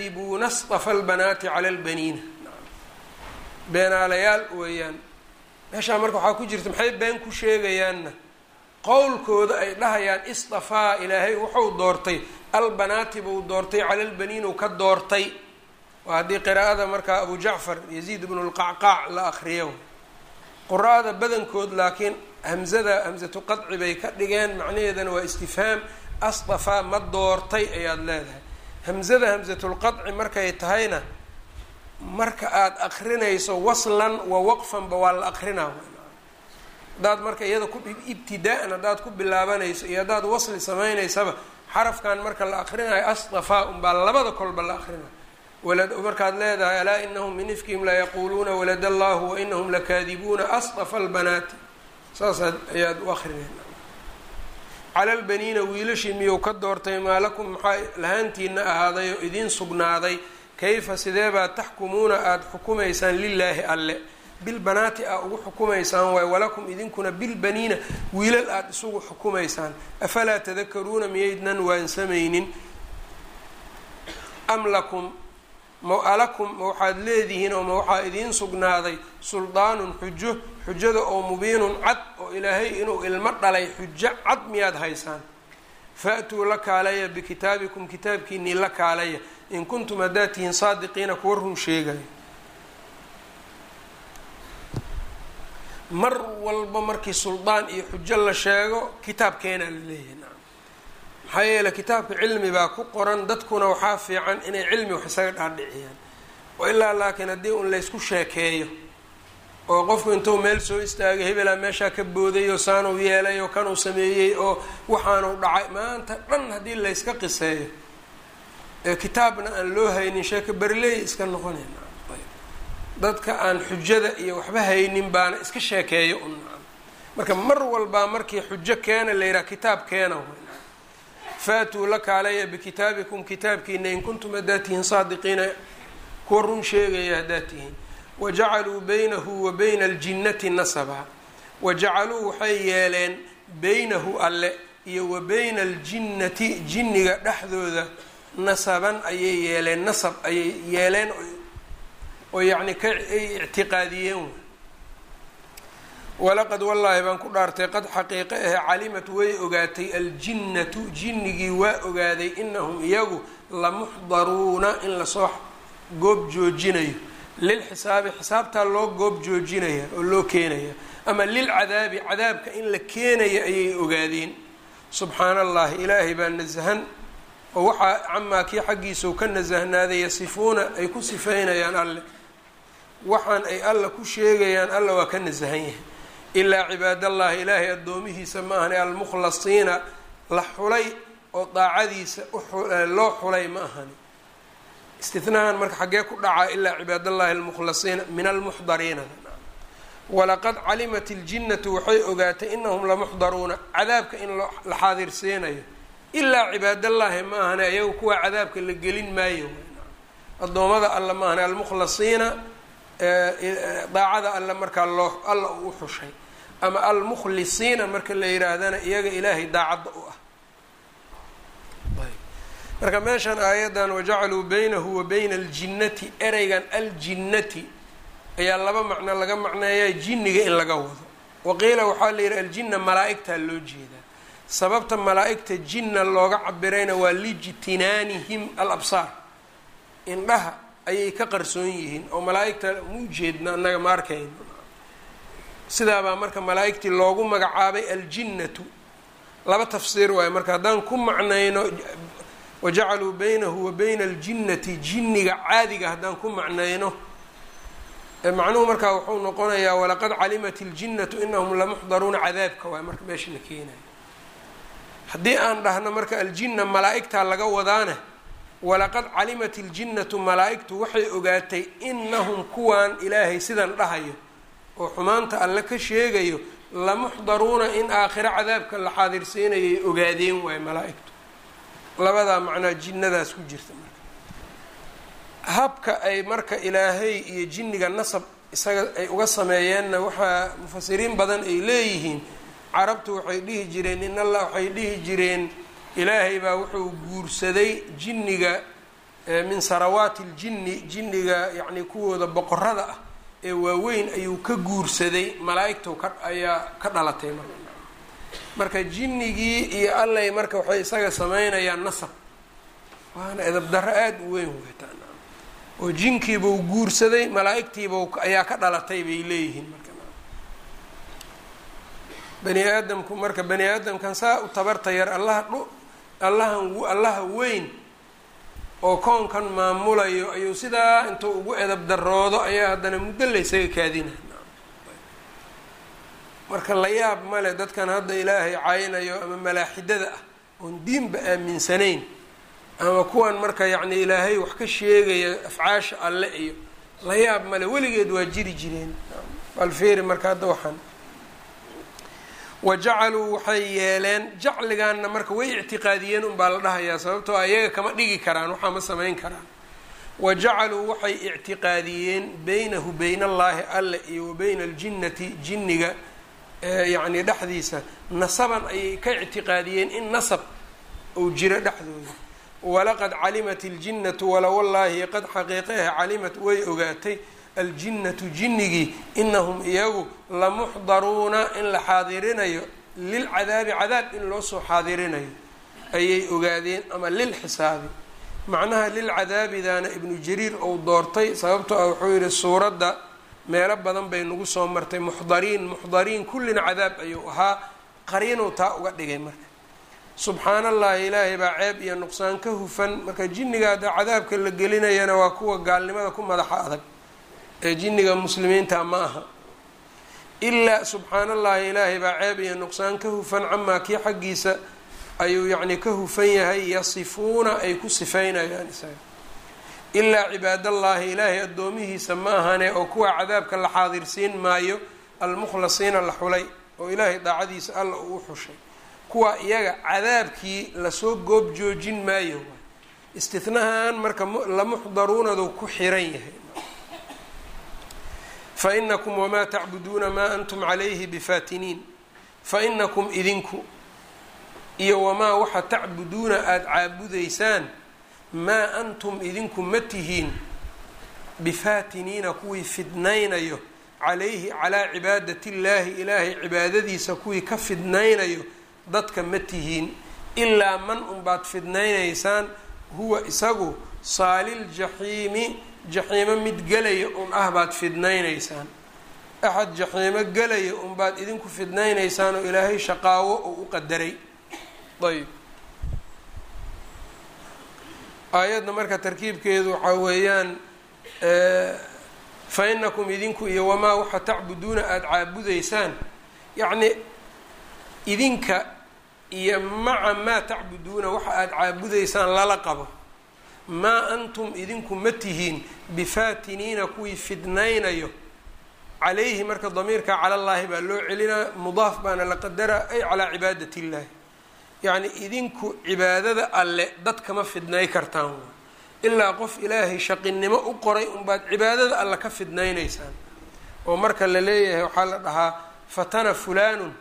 lakaadibuuna asdafa albanaati cala albaniina beenaalayaal weeyaan meeshaa marka waxaa ku jirta maxay been ku sheegayaanna qowlkooda ay dhahayaan istafaa ilaahay wuxuu doortay albanaati buu doortay cala lbaniin uu ka doortay waa haddii qiraa'ada markaa abu jacfar yaziid ibnu lqacqaac la akriyo quraa'ada badankood laakiin hamzada hamsatu qadci bay ka dhigeen macnaheedana waa istifhaam astafaa ma doortay ayaad leedahay hamzada hamsatulqadci markay tahayna marka aada akrinayso waslan wa waqfanba waa la akrinaa haddaad marka iyada ku ibtidaa-an haddaad ku bilaabanayso iyo haddaad wasli samaynaysaba xarafkan marka la akrinayo astafaa unbaa labada kolba la akrinayo walad markaad leedahay alaa inahum min ifkihim la yaquuluuna walad allahu wa inahum lakaadibuuna astafa albanaati saasaad ayaad u akrinayna cala lbaniina wiilashii miyuu ka doortay maa lakum maxaa lahaantiina ahaaday oo idiin sugnaaday kayfa sidee baad taxkumuuna aada xukumaysaan lilaahi alle bilbanaati aa ugu xukumaysaan waay walakum idinkuna bilbaniina wiilal aada isugu xukumaysaan afalaa tadakaruuna miyaydnan waansamaynin am lakum ma alakum ma waxaad leedihiin oo ma waxaa idiin sugnaaday suldaanun xujo xujada oo mubiinun cad oo ilaahay inuu ilmo dhalay xujo cad miyaad haysaan fa-tuu la kaalaya bikitaabikum kitaabkiinii la kaalaya in kuntum haddaad tihiin saadiqiina kuwa run sheegayo mar walba markii suldaan iyo xujo la sheego kitaabkeenaa la leeyahay nacam maxaa yeele kitaabka cilmi baa ku qoran dadkuna waxaa fiican inay cilmi wax isaga dhaadhiciyaan oo ilaa laakiin haddii un laysku sheekeeyo oo qofku intuu meel soo istaagay hebelaa meeshaa ka booday oo saanuu yeelay oo kanuu sameeyey oo waxaanuu dhacay maanta dhan haddii layska qiseeyo ee kitaabna aan loo haynin sheeko berleey iska noqonayna dadka aan xujada iyo waxba haynin baana iska sheekeeyo un marka mar walbaa markii xujo keena la yidhaha kitaab keena faatuu la kaalaya bikitaabikum kitaabkiina in kuntum haddaad tihiin saadiqiina kuwa run sheegaya haddaad tihiin wajacaluu baynahu wa bayna aljinnati nasaba wajacaluu waxay yeeleen baynahu alle iyo wa bayna aljinnati jinniga dhexdooda nasaban ayay yeeleen nasab ayay yeeleen oo yacni ka ay ictiqaadiyeen walaqad wallaahi baan ku dhaartay qad xaqiiqe ahe calimat way ogaatay aljinnatu jinnigii waa ogaaday inahum iyagu lamuxdaruuna in lasoo goob joojinayo lilxisaabi xisaabtaa loo goob joojinaya oo loo keenaya ama lilcadaabi cadaabka in la keenaya ayay ogaadeen subxaana allahi ilaahay baa nasahan oo waxaa camaa kii xaggiisau ka nasahnaaday yasifuuna ay ku sifaynayaan alle waxaan ay alla ku sheegayaan alla waa ka nasahan yahay ilaa cibaadallahi ilaahay addoomihiisa ma ahani almukhlasiina la xulay oo daacadiisa loo xulay ma ahani istinahan marka xaggee ku dhacaa ilaa cibaadallahi almukhlasiina min almuxdariina walaqad calimat iljinnatu waxay ogaatay inahum lamuxdaruuna cadaabka in la xaadirsiinayo ilaa cibaadallaahi ma ahani ayagu kuwa cadaabka la gelin maayo addoommada alla ma ahani almukhlasiina daacada alle markaa loo alla u xushay ama almukhlisiina marka la yihaahdana iyaga ilaahay daacadda u ah marka meeshan aayaddan wajacaluu baynahu wa bayna aljinnati ereygan aljinnati ayaa laba macno laga macneeyaa jinniga in laga wado waqiila waxaa la yidhi aljinna malaa-igtaa loo jeedaa sababta malaa-igta jinna looga cabirayna waa lijtinaanihim alabsaar indhaha ayay ka qarsoon yihiin oo malaa-igta mu jeedna annaga ma arkayno sidaabaa marka malaa-igtii loogu magacaabay aljinnatu laba tafsiir waayo marka haddaan ku macnayno wajacaluu baynahu wa bayna aljinnati jinniga caadiga haddaan ku macnayno macnuhu markaa wuxuu noqonayaa walaqad calimat iljinnatu inahum lamuxdaruuna cadaabka waayo marka meesha la keenayo haddii aan dhahno marka aljinna malaa-igtaa laga wadaana walaqad calimat iljinnatu malaa-igtu waxay ogaatay inahum kuwaan ilaahay sidan dhahayo oo xumaanta alle ka sheegayo lamuxdaruuna in aakhiro cadaabka la xaadirsiinayay ogaadeen waayo malaa-igtu labadaa macnaa jinnadaas ku jirta marka habka ay marka ilaahay iyo jinniga nasab isaga ay uga sameeyeenna waxaa mufasiriin badan ay leeyihiin carabtu waxay dhihi jireen in allah waxay dhihi jireen ilaahay baa wuxuu guursaday jinniga min sarawaati ljinni jinniga yacni kuwooda boqorada ah ee waaweyn ayuu ka guursaday malaa'igtu ka ayaa ka dhalatay marka marka jinnigii iyo allay marka waxay isaga sameynayaan nasab waana edab darro aada u weyn weytaan oo jinkiibuu guursaday malaa'igtiibuu ayaa ka dhalatay bay leeyihiin marka bani aadamku marka bani aadamkan saa u tabarta yar allaha dhu allahan allaha weyn oo koonkan maamulayo ayuu sidaa intuu ugu edab daroodo ayaa haddana muddo la ysaga kaadina marka la yaab male dadkan hadda ilaahay caynayo ama malaaxidada ah oon diinba aaminsanayn ama kuwan marka yacni ilaahay wax ka sheegaya afcaasha alle iyo la yaab male weligeed waa jiri jireen balfeeri marka hadda waxaan wajacaluu waxay yeeleen jacligaanna marka way ictiqaadiyeen unbaa la dhahayaa sababtoo ayaga kama dhigi karaan waxaa ma samayn karaan wajacaluu waxay ictiqaadiyeen baynahu bayna allaahi alle iyo wa bayna aljinnati jinniga yacni dhexdiisa nasaban ayay ka ictiqaadiyeen in nasab uu jiro dhexdooda walaqad calimat aljinnatu wala wallaahi qad xaqiiqehe calimat way ogaatay aljinnatu jinnigii inahum iyagu lamuxdaruuna in la xaadirinayo lilcadaabi cadaab in loo soo xaadirinayo ayay ogaadeen ama lilxisaabi macnaha lilcadaabidaana ibnu jariir ou doortay sababtoo ah wuxuu yihi suuradda meelo badan bay nagu soo martay muxdariin muxdariin kullina cadaab ayuu ahaa qariinow taa uga dhigay marka subxaana allahi ilaahay baa ceeb iyo nuqsaan ka hufan marka jinniga hadda cadaabka la gelinayana waa kuwa gaalnimada ku madaxa adag ee jinniga muslimiinta ma aha ilaa subxaana allahi ilaahay baa ceeb iyo nuqsaan ka hufan camaa kii xaggiisa ayuu yacni ka hufan yahay yasifuuna ay ku sifaynayaan isaga ilaa cibaadallaahi ilaahay addoomihiisa ma ahane oo kuwa cadaabka la xaadirsiin maayo almukhlasiina la xulay oo ilaahay daacadiisa alla uu xushay kuwa iyaga cadaabkii lasoo goob joojin maayo istinahaan marka lamuxdaruunadu ku xiran yahay fainakum wamaa tacbuduuna maa antum calayhi bifaatiniin fainakum idinku iyo wamaa waxa tacbuduuna aada caabudaysaan maa antum idinku ma tihiin bifaatiniina kuwii fidnaynayo calayhi calaa cibaadati illaahi ilaahay cibaadadiisa kuwii ka fidnaynayo dadka ma tihiin ilaa man unbaad fidnaynaysaan huwa isagu saaliljaxiimi jaxiimo mid gelaya un ah baad fidnaynaysaan axad jaxiimo gelaya unbaad idinku fidnaynaysaan oo ilaahay shaqaawo oo u qadaray ayb aayadda marka tarkiibkeedu waxaa weeyaan fa inakum idinku iyo wamaa waxa tacbuduuna aada caabudaysaan yacni idinka iyo maca maa tacbuduuna waxa aada caabudaysaan lala qabo maa antum idinku ma tihiin bifaatiniina kuwii fidnaynayo calayhi marka damiirka cala llaahi baa loo celinaa mudaaf baana la qadaraa ay calaa cibaadati illaahi yacni idinku cibaadada alle dad kama fidnay kartaan ilaa qof ilaahay shaqinimo u qoray unbaad cibaadada alle ka fidnaynaysaan oo marka la leeyahay waxaa la dhahaa fatana fulaanun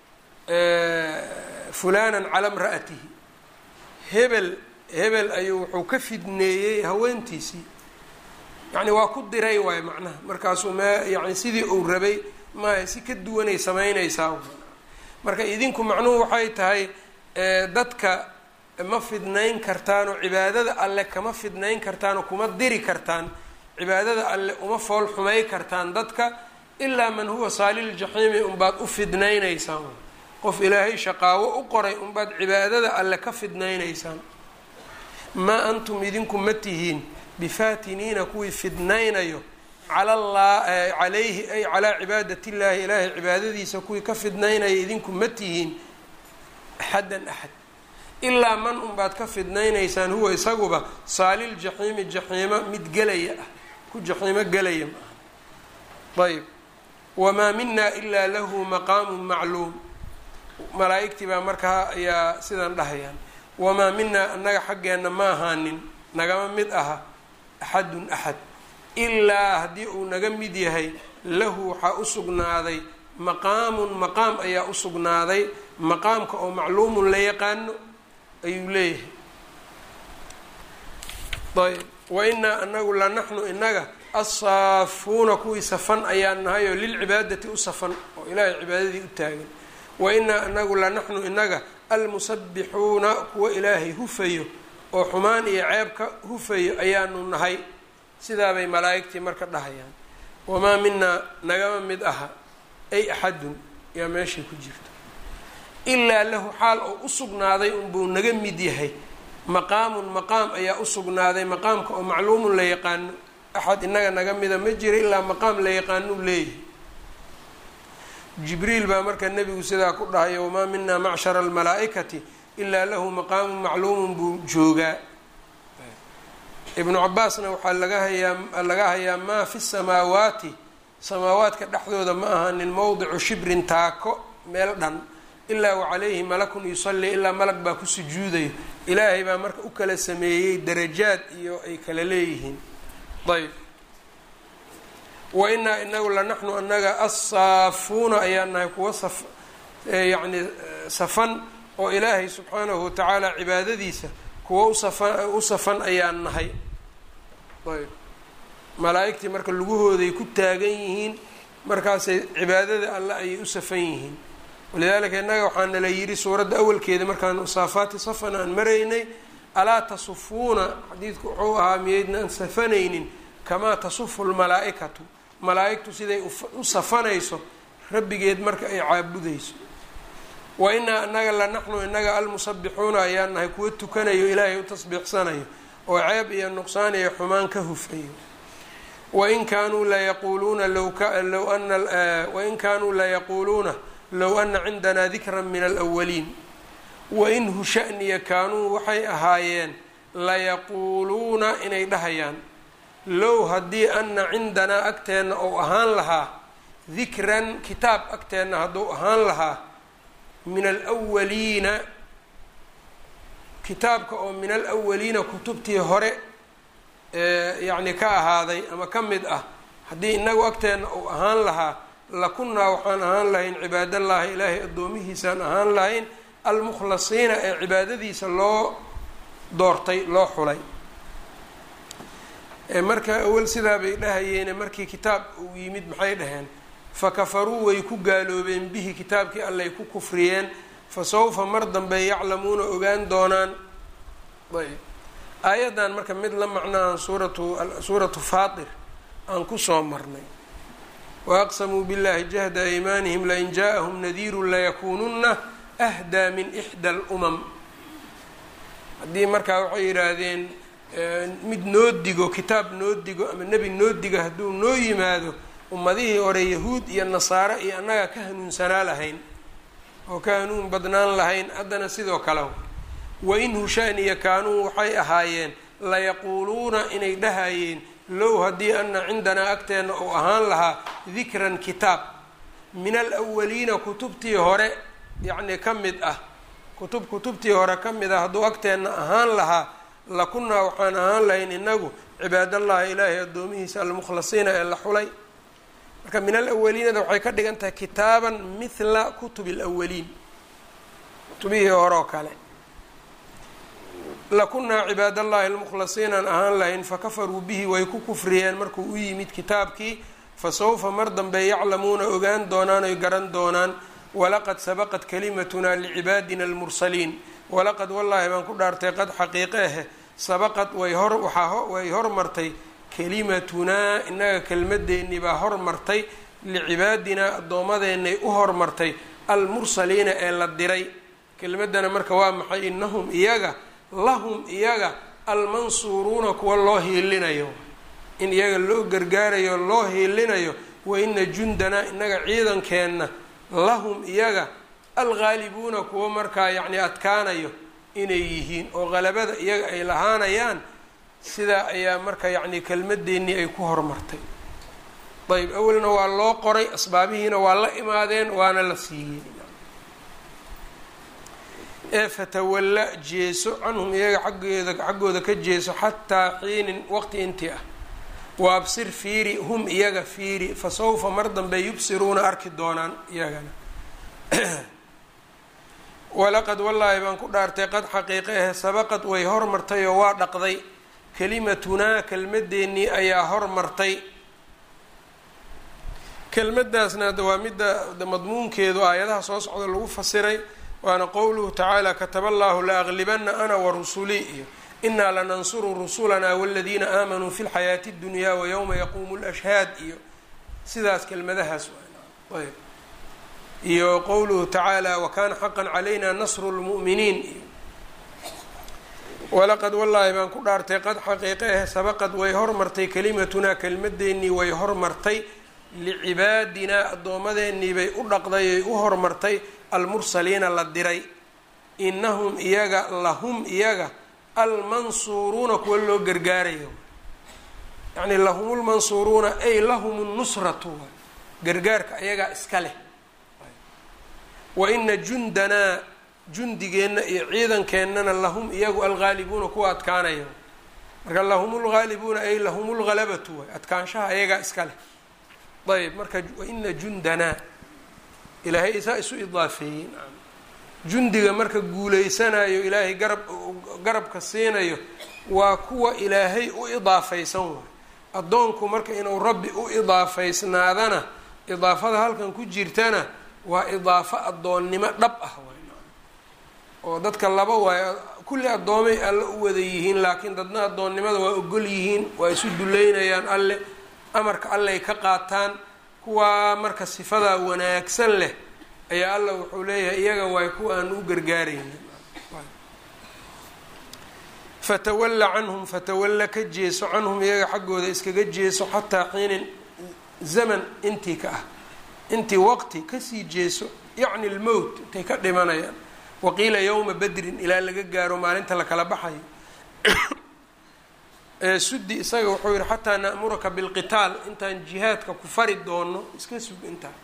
fulaanan cala mra'atihi hebel hebel ayuu wuxuu ka fidneeyey haweentiisii yacni waa ku diray waayo macnaha markaasuu mee yani sidii uu rabay maya si ka duwanay samaynaysaa marka idinku macnuhu waxay tahay dadka ma fidnayn kartaan oo cibaadada alle kama fidnayn kartaan oo kuma diri kartaan cibaadada alle uma fool xumay kartaan dadka ilaa man huwa saaliljaxiimi unbaad u fidnaynaysaan qof ilaahay shaqaawo u qoray unbaad cibaadada alle ka fidnaynaysaan maa antum idinku ma tihiin bifaatiniina kuwii fidnaynayo calalla calayhi ay calaa cibaadati illaahi ilaahay cibaadadiisa kuwii ka fidnaynaya idinku ma tihiin axadan axad ilaa man unbaad ka fidnaynaysaan huwa isaguba saaliljaxiimi jaxiimo mid gelaya ah ku jaxiimo gelaya ma aha ayb wamaa minaa ilaa lahu maqaamun macluum malaa'igtii baa markaa ayaa sidan dhahayaan wamaa minaa annaga xaggeenna ma ahaanin nagama mid aha axadun axad ilaa haddii uu naga mid yahay lahu waxaa u sugnaaday maqaamun maqaam ayaa u sugnaaday maqaamka oo macluumun la yaqaano ayuu leeyahay ayb wainaa anagu la naxnu inaga assaafuuna kuwii safan ayaan nahay oo lilcibaadati u safan oo ilaahay cibaadadii u taagan. wainaa anagu la naxnu inaga almusabbixuuna kuwa ilaahay hufayo oo xumaan iyo ceebka hufayo ayaanu nahay. sidaabay malaa'igtii marka dhahayaan. wamaa minaa nagama mid aha ay axadun yaa meeshay ku jirto ilaa lahu xaal oo u sugnaaday unbuu naga mid yahay maqaamun maqaam ayaa u sugnaaday maqaamka oo macluumun la yaqaano. axad inaga naga mida ma jira ilaa maqaam la yaqaanuu leeyahay. jibriil baa marka nebigu sidaa ku dhahay wamaa minaa macshara almalaa'ikati ilaa lahu maqaamun macluumun buu joogaa. ibnu cabaasna waxaa laga hayaa laga hayaa maa fi samaawaati samaawaadka dhexdooda ma ahanin mowdicu shibrin taako meel dhan ilaa wacalayhi malakun yusalli ilaa malag baa ku sujuudayo. ilaahay baa marka u kala sameeyey darajaad iyo ay kala leeyihiin. ayb wainaa inagu la naxnu anaga assaafuuna ayaan nahay kuwa saf yacni safan oo ilaahay subxaanahu watacaala cibaadadiisa kuwa usafan u safan ayaan nahay. ayb malaa'igtii marka lugahooday ku taagan yihiin markaasay cibaadada alle ayay u safan yihiin. walidaalika innaga waxaa nala yidhi suuradda awalkeeda markaan saafaati safan aan maraynay alaa tasufuuna xadiidku wuxuu ahaa miyaydnaan safanaynin kamaa tasufu lmalaa'ikatu malaa'igtu siday u safanayso rabbigeed marka ay caabudayso. wa inaa anaga la naxnu inaga almusabbixuuna ayaan nahay kuwa tukanayo ilaahay u tasbiixsanayo oo ceeb iyo nuqsaan iyo xumaan ka hufayo. wain kaanuu layaquuluuna low ana wain kaanuu layaquuluuna low ana cindanaa dikran min alawaliin. wain hushaniya kaanuu waxay ahaayeen layaquuluuna inay dhahayaan low haddii ana cindanaa agteenna ou ahaan lahaa dikran kitaab agteenna hadduu ahaan lahaa min alwaliina kitaabka oo min alawaliina kutubtii hore yacni ka ahaaday ama ka mid ah haddii inagu agteenna uu ahaan lahaa lakunnaa waxaan ahaan lahayn cibaadallaahi ilaahay addoomihiisaan ahaan lahayn almukhlasiina ee cibaadadiisa loo doortay loo xulay. marka awal sidaa bay dhahayeene markii kitaab uu yimid maxay dhaheen fakafaruu way ku gaaloobeen bihi kitaabkii allay ku kufriyeen fasawfa mar dambe yaclamuuna ogaan doonaan. ayb aayaddan marka mid la macnaahan suuratu suuratu faatir aan kusoo marnay waaqsamuu billahi jahda aymaanihim lain jaaءahum nadiirun layakuununna ahdaa min ixda alumam. haddii markaa waxay yidhaahdeen mid noo digo kitaab noo digo ama nebi noo digo hadduu noo yimaado ummadihii hore yahuud iyo nasaare iyo annaga ka hanuunsanaa lahayn oo ka hanuun badnaan lahayn haddana sidoo kale. wain hushaaniya kaanuu waxay ahaayeen layaquuluuna inay dhahayeen low haddii ana cindanaa agteenna uu ahaan lahaa dikran kitaab min alawaliina kutubtii hore yacni ka mid ah kutub kutubtii hore ka mid ah hadduu agteenna ahaan lahaa lakunnaa waxaan ahaan lahayn inagu cibaadallahi ilaahay addoomihiisa almukhlasiina ee la xulay. marka min alawaliinada waxay ka dhigan tahay kitaaban mithla kutubi alawaliin kutubihii hore oo kale. lakunnaa cibaadallahi almukhlasiinaan ahaan lahayn fakafaruu bihi way ku kufriyeen markuu u yimid kitaabkii fasawfa mar dambe yaclamuuna ogaan doonaan oy garan doonaan. walaqad sabaqat kalimatunaa licibaadina almursaliin walaqad wallaahi baan ku dhaartay qad xaqiiqeehe sabaqad way hor waxaa way hormartay kalimatunaa inaga kelmadeennii baa hormartay licibaadinaa addoommadeennay u hormartay almursaliina ee la diray. kelmadana marka waa maxay inahum iyaga lahum iyaga almansuuruuna kuwa loo hiilinayo in iyaga loo gargaarayo loo hiilinayo. waina jundanaa inaga ciidankeenna lahum iyaga alghaalibuuna kuwa markaa yacni adkaanayo inay yihiin oo qalabada iyaga ay lahaanayaan. sidaa ayaa marka yacni kelmadeennii ay ku hormartay. ayb awalna waa loo qoray asbaabihiina waa la imaadeen waana la siiyey. ee fatawalla jeeso canhum iyaga xaggeeda xaggooda ka jeeso xataa xiinin waqti intii ah. wa absir fiiri hum iyaga fiiri fasawfa mar dambe yubsiruuna arki doonaan iyagana. walaqad wallaahi baan ku dhaartay qad xaqiiqe ahe sabaqad way hormartay oo waa dhaqday kalimatunaa kelmadeennii ayaa hormartay. kelmadaasna hadda waa midda madmuunkeedu aayadaha soo socda lagu fasiray, waana qowluhu tacaala kataba allahu la aglibana ana warusulii iyo inaa lanansuru rusulanaa waladiina aamanuu fi lxayaati اddunyaa wayowma yaquumu lashhaad iyo sidaas kelmadahaas ayb iyo qowluhu tacaala wakana xaqan calayna nasru lmu'miniin iyo walaqad wallaahi baan ku dhaartay qad xaqiiqe ah sabaqad way hormartay kelimatunaa kelmadeennii way hormartay licibaadinaa addoommadeennii bay u dhaqday ay u hormartay almursaliina la diray inahum iyaga lahum iyaga almansuuruuna kuwa loo gargaarayo, yacni lahum lmansuuruuna ay lahum nusratu gargaarka ayagaa iska leh. wa ina jundanaa jundigeenna iyo ciidankeennana lahum iyagu alghaalibuuna kuwa adkaanayo, marka lahum lghaalibuuna ay lahum lghalabatu waay adkaanshaha ayagaa iska leh. ayb marka waina jundanaa ilaahay isaa isu idaafeeyey. jundiga marka guuleysanayo ilaahay garab garabka siinayo waa kuwa ilaahay u idaafaysan waay. addoonku marka inuu rabbi u idaafaysnaadana idaafada halkan ku jirtana waa idaafo addoonnimo dhab ah waay, oo dadka laba waayo kulli addoomay alle u wada yihiin, laakiin dadna addoonnimada waa ogol yihiin, waa isu duleynayaan alle, amarka alley ka qaataan. kuwaa marka sifadaa wanaagsan leh ayaa alla wuxuu leeyahay iyaga waay kuwa aan u gargaaraynin. fatawalla canhum fatawalla ka jeeso canhum iyaga xaggooda iskaga jeeso xataa xiinin zaman intii ka ah intii waqti kasii jeeso, yacni lmowt intay ka dhimanayaan. waqiila yowma badrin ilaa laga gaaro maalinta la kala baxayo. sudi isaga wuxuu yihi xataa na'muraka bilqitaal intaan jihaadka ku fari doono iska sug intaa.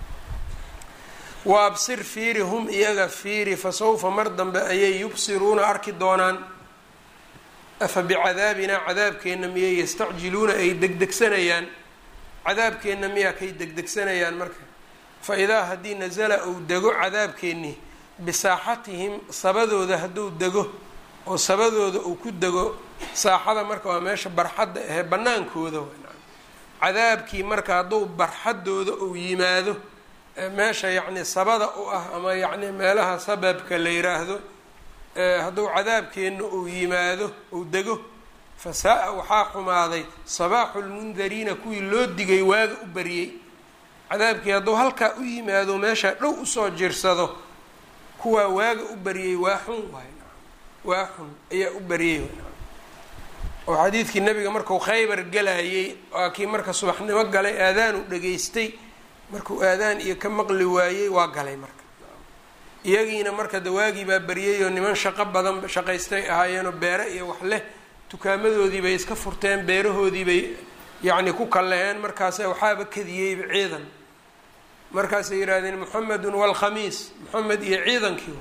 wa absir fiiri hum iyaga fiiri fasawfa mar dambe ayay yubsiruuna arki doonaan. afa bicadaabinaa cadaabkeenna miyay yastacjiluuna ay degdegsanayaan, cadaabkeenna miyaa kay degdegsanayaan. marka fa idaa haddii nasala uu dego cadaabkeennii bisaaxatihim sabadooda hadduu dego oo sabadooda uu ku dego, saaxada marka waa meesha barxadda ahee bannaankooda cadaabkii marka hadduu barxaddooda uu yimaado meesha yacni sabada u ah ama yacni meelaha sababka la yiraahdo, hadduu cadaabkeenna uu yimaado uu dego, fasaa-a waxaa xumaaday sabaaxu lmundariina kuwii loo digay waaga u bariyey. cadaabkii hadduu halkaa u yimaado meesha dhow usoo jirsado, kuwaa waaga u bariyey waa xun waay waa xun ayaa u bariyey. oo xadiidkii nabiga markuu khaybar galayay waa kii marka subaxnimo galay aadaan u dhageystay, markuu aadaan iyo ka maqli waayey waa galay marka. iyagiina marka dawaagii baa bariyey oo niman shaqo badan shaqaystay ahaayeenoo beere iyo wax leh, dukaamadoodii bay iska furteen, beerahoodii bay yacni ku kalleheen. markaasa waxaaba kadiyeyba ciidan, markaasay yidhaahdeen muxamedun walkhamiis, moxamed iyo ciidankii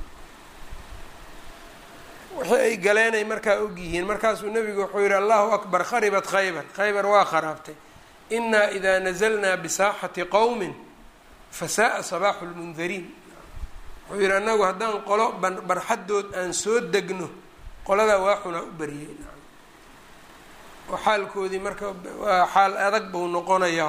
wixii ay galeenay markaa ogyihiin. markaasuu nebigu wuxuu yihi allahu akbar kharibat khaybar, khaybar waa kharaabtay. inaa idaa nazalnaa bisaaxati qowmin fasaaa sabaaxu lmundariin. wuxuu yihi anagu haddaan qolo barxaddood aan soo degno qoladaa waa xunaa u bariyey. oo xaalkoodii marka waa xaal adag buu noqonayaa.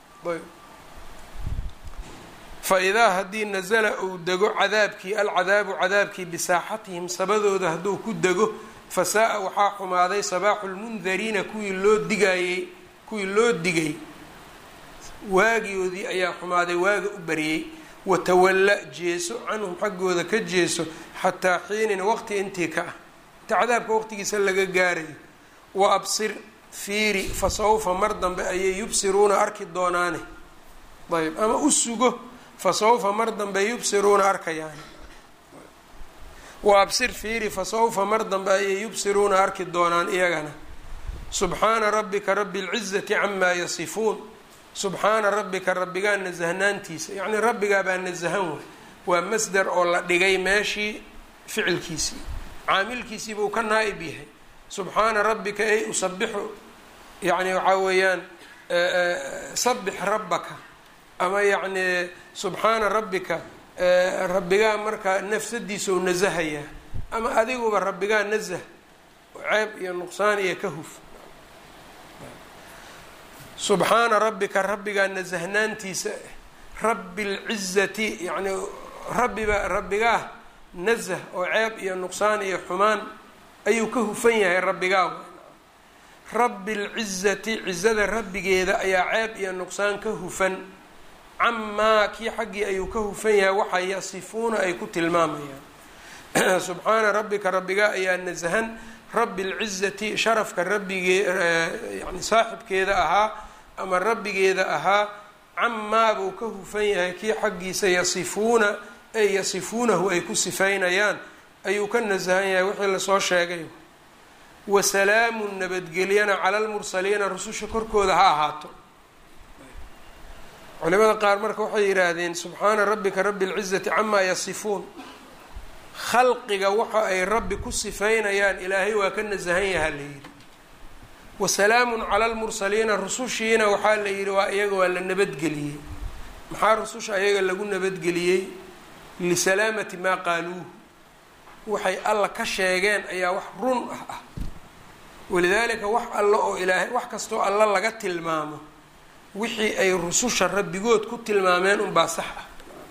fa idaa haddii nasala uu dego cadaabkii alcadaabu cadaabkii bisaaxatihim sabadooda hadduu ku dego, fasaa-a waxaa xumaaday sabaaxu lmundariina kuwii loo digaayey kuwii loo digay waagiyoodii ayaa xumaaday waaga u bariyey. watawalla jeeso canhum xaggooda ka jeeso xataa xiinin waqti intii ka ah inta cadaabka waqtigiisa laga gaarayo. wa absir fiiri fasawfa mar dambe ayay yubsiruuna arki doonaane. ayb ama u sugo fasawfa mar dambe yubsiruuna arkayaan. wa absir fiiri fasawfa mar dambe ayay yubsiruuna arki doonaan iyagana. subxaana rabbika rabi lcizati camaa yasifuun. subxaana rabbika rabbigaa nasahnaantiisa, yacni rabbigaa baa nasahan way. waa masdar oo la dhigay meeshii ficilkiisii, caamilkiisii buu ka naa-ib yahay. subxaana rabbika ay usabixu, yacni waxaa weeyaan sabix rabbaka, ama yacni subxaana rabbika rabbigaa markaa nafsadiisa u nasahayaa, ama adiguba rabbigaa nasah ceeb iyo nuqsaan iyo ka huf. subxaana rabbika rabbigaa nasahnaantiisa rabbi lcizati yacni rabbiba rabbigaa nasah oo ceeb iyo nuqsaan iyo xumaan ayuu ka hufan yahay rabbigaa. rabbi lcizati cizada rabbigeeda ayaa ceeb iyo nuqsaan ka hufan, camaa kii xaggii ayuu ka hufan yahay waxa yasifuuna ay ku tilmaamayaan. subxaana rabbika rabbigaa ayaa nasahan rabbi lcizati sharafka rabbigee yani saaxibkeeda ahaa ama rabbigeeda ahaa, camaa buu ka hufan yahay kii xaggiisa yasifuuna ay yasifuunahu ay ku sifaynayaan ayuu ka nasahan yahay wixii lasoo sheegay. wasalaamu nabadgelyana cala lmursaliina rususha korkooda ha ahaato. culimada qaar marka waxay yidhaahdeen subxaana rabbika rabbi lcizati camaa yasifuun, khalqiga waxa ay rabbi ku sifaynayaan ilaahay waa ka nasahan yaha la yidhi. wasalaamun cala lmursaliina rusushiina waxaa la yidhi waa iyaga waa la nabadgeliyey. maxaa rususha ayaga lagu nabadgeliyey? lisalaamati maa qaaluuhu, waxay alla ka sheegeen ayaa wax run ah ah. walidaalika wax alla oo ilaahay wax kastoo alla laga tilmaamo wixii ay rususha rabbigood ku tilmaameen unbaa sax ah.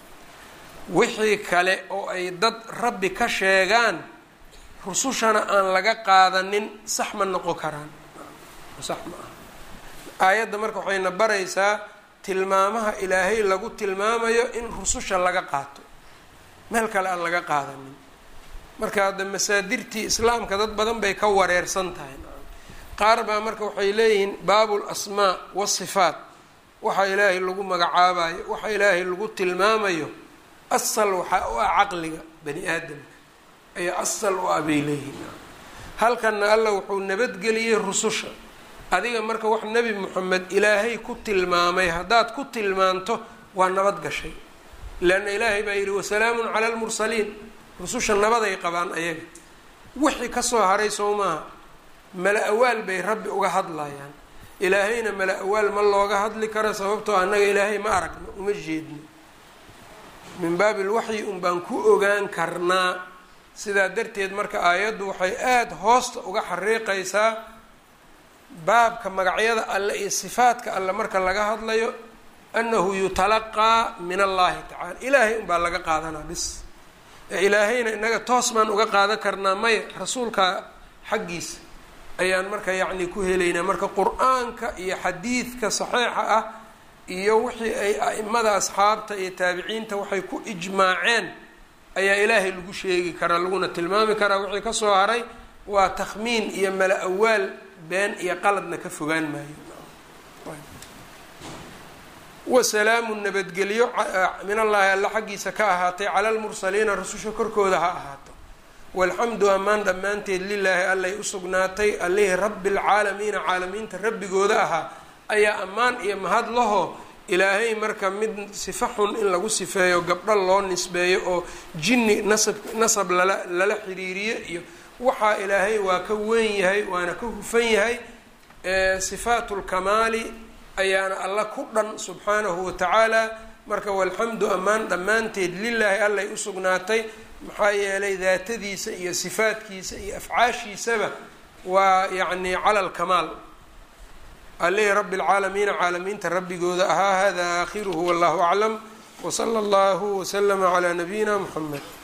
wixii kale oo ay dad rabbi ka sheegaan rusushana aan laga qaadanin sax ma noqon karaan, sax ma aha. aayadda marka waxayna baraysaa tilmaamaha ilaahay lagu tilmaamayo in rususha laga qaato, meel kale aan laga qaadanin. marka hadda masaadirtii islaamka dad badan bay ka wareersan tahay. qaar baa marka waxay leeyihiin baabul asmaa wasifaat, waxa ilaahay lagu magacaabayo waxa ilaahay lagu tilmaamayo asal waxaa u ah caqliga bani aadamka ayaa asal u ah bay leeyihiin. halkanna alla wuxuu nabadgeliyey rususha. adiga marka wax nebi moxamed ilaahay ku tilmaamay haddaad ku tilmaanto waa nabad gashay, leanna ilaahay baa yidhi wasalaamun cala lmursaliin, rususha nabaday qabaan ayaga. wixii kasoo haray soo maaha mala awaal bay rabbi uga hadlayaan. ilaahayna mala awaal ma looga hadli karo sababtoo annaga ilaahay ma aragno uma jeedno, min baabil waxyi un baan ku ogaan karnaa. sidaa darteed marka aayaddu waxay aada hoosta uga xariiqaysaa baabka magacyada alle iyo sifaadka alle marka laga hadlayo annahu yutalaqaa min allahi tacala, ilaahay un baa laga qaadanaa bis. ilaahayna inaga toos baan uga qaadan karnaa maya, rasuulka xaggiisa ayaan marka yacni ku helaynaa. marka qur-aanka iyo xadiidka saxiixa ah iyo wixii ay a'imada asxaabta iyo taabiciinta waxay ku ijmaaceen ayaa ilaahay lagu sheegi karaa laguna tilmaami karaa. wixii kasoo haray waa takhmiin iyo mala awaal been iyo qaladna ka fogaan maayo. wasalaamu nabadgelyo min allahi alla xaggiisa ka ahaatay cala lmursaliina rususha korkooda ha ahaato. walxamdu ammaan dhammaanteed lilaahi allay usugnaatay allihii rabbi lcaalamiina caalamiinta rabbigooda ahaa ayaa ammaan iyo mahad laho. ilaahay marka mid sifa xun in lagu sifeeyo gabdho loo nisbeeyo oo jinni nasab nasab lala lala xiriiriyo iyo waxaa ilaahay waa ka weyn yahay waana ka hufan yahay. sifaatu lkamaali ayaana alla ku dhan subxaanahu watacaala. marka walxamdu ammaan dhammaanteed lilaahi allay usugnaatay, maxaa yeelay daatadiisa iyo sifaadkiisa iyo afcaashiisaba waa yacni cala alkamaal. alihi rabbi lcaalamiina caalamiinta rabbigooda ahaa. hada aakhiruhu wallahu aclam wsala allahu waslama calaa nabiyina muxamed.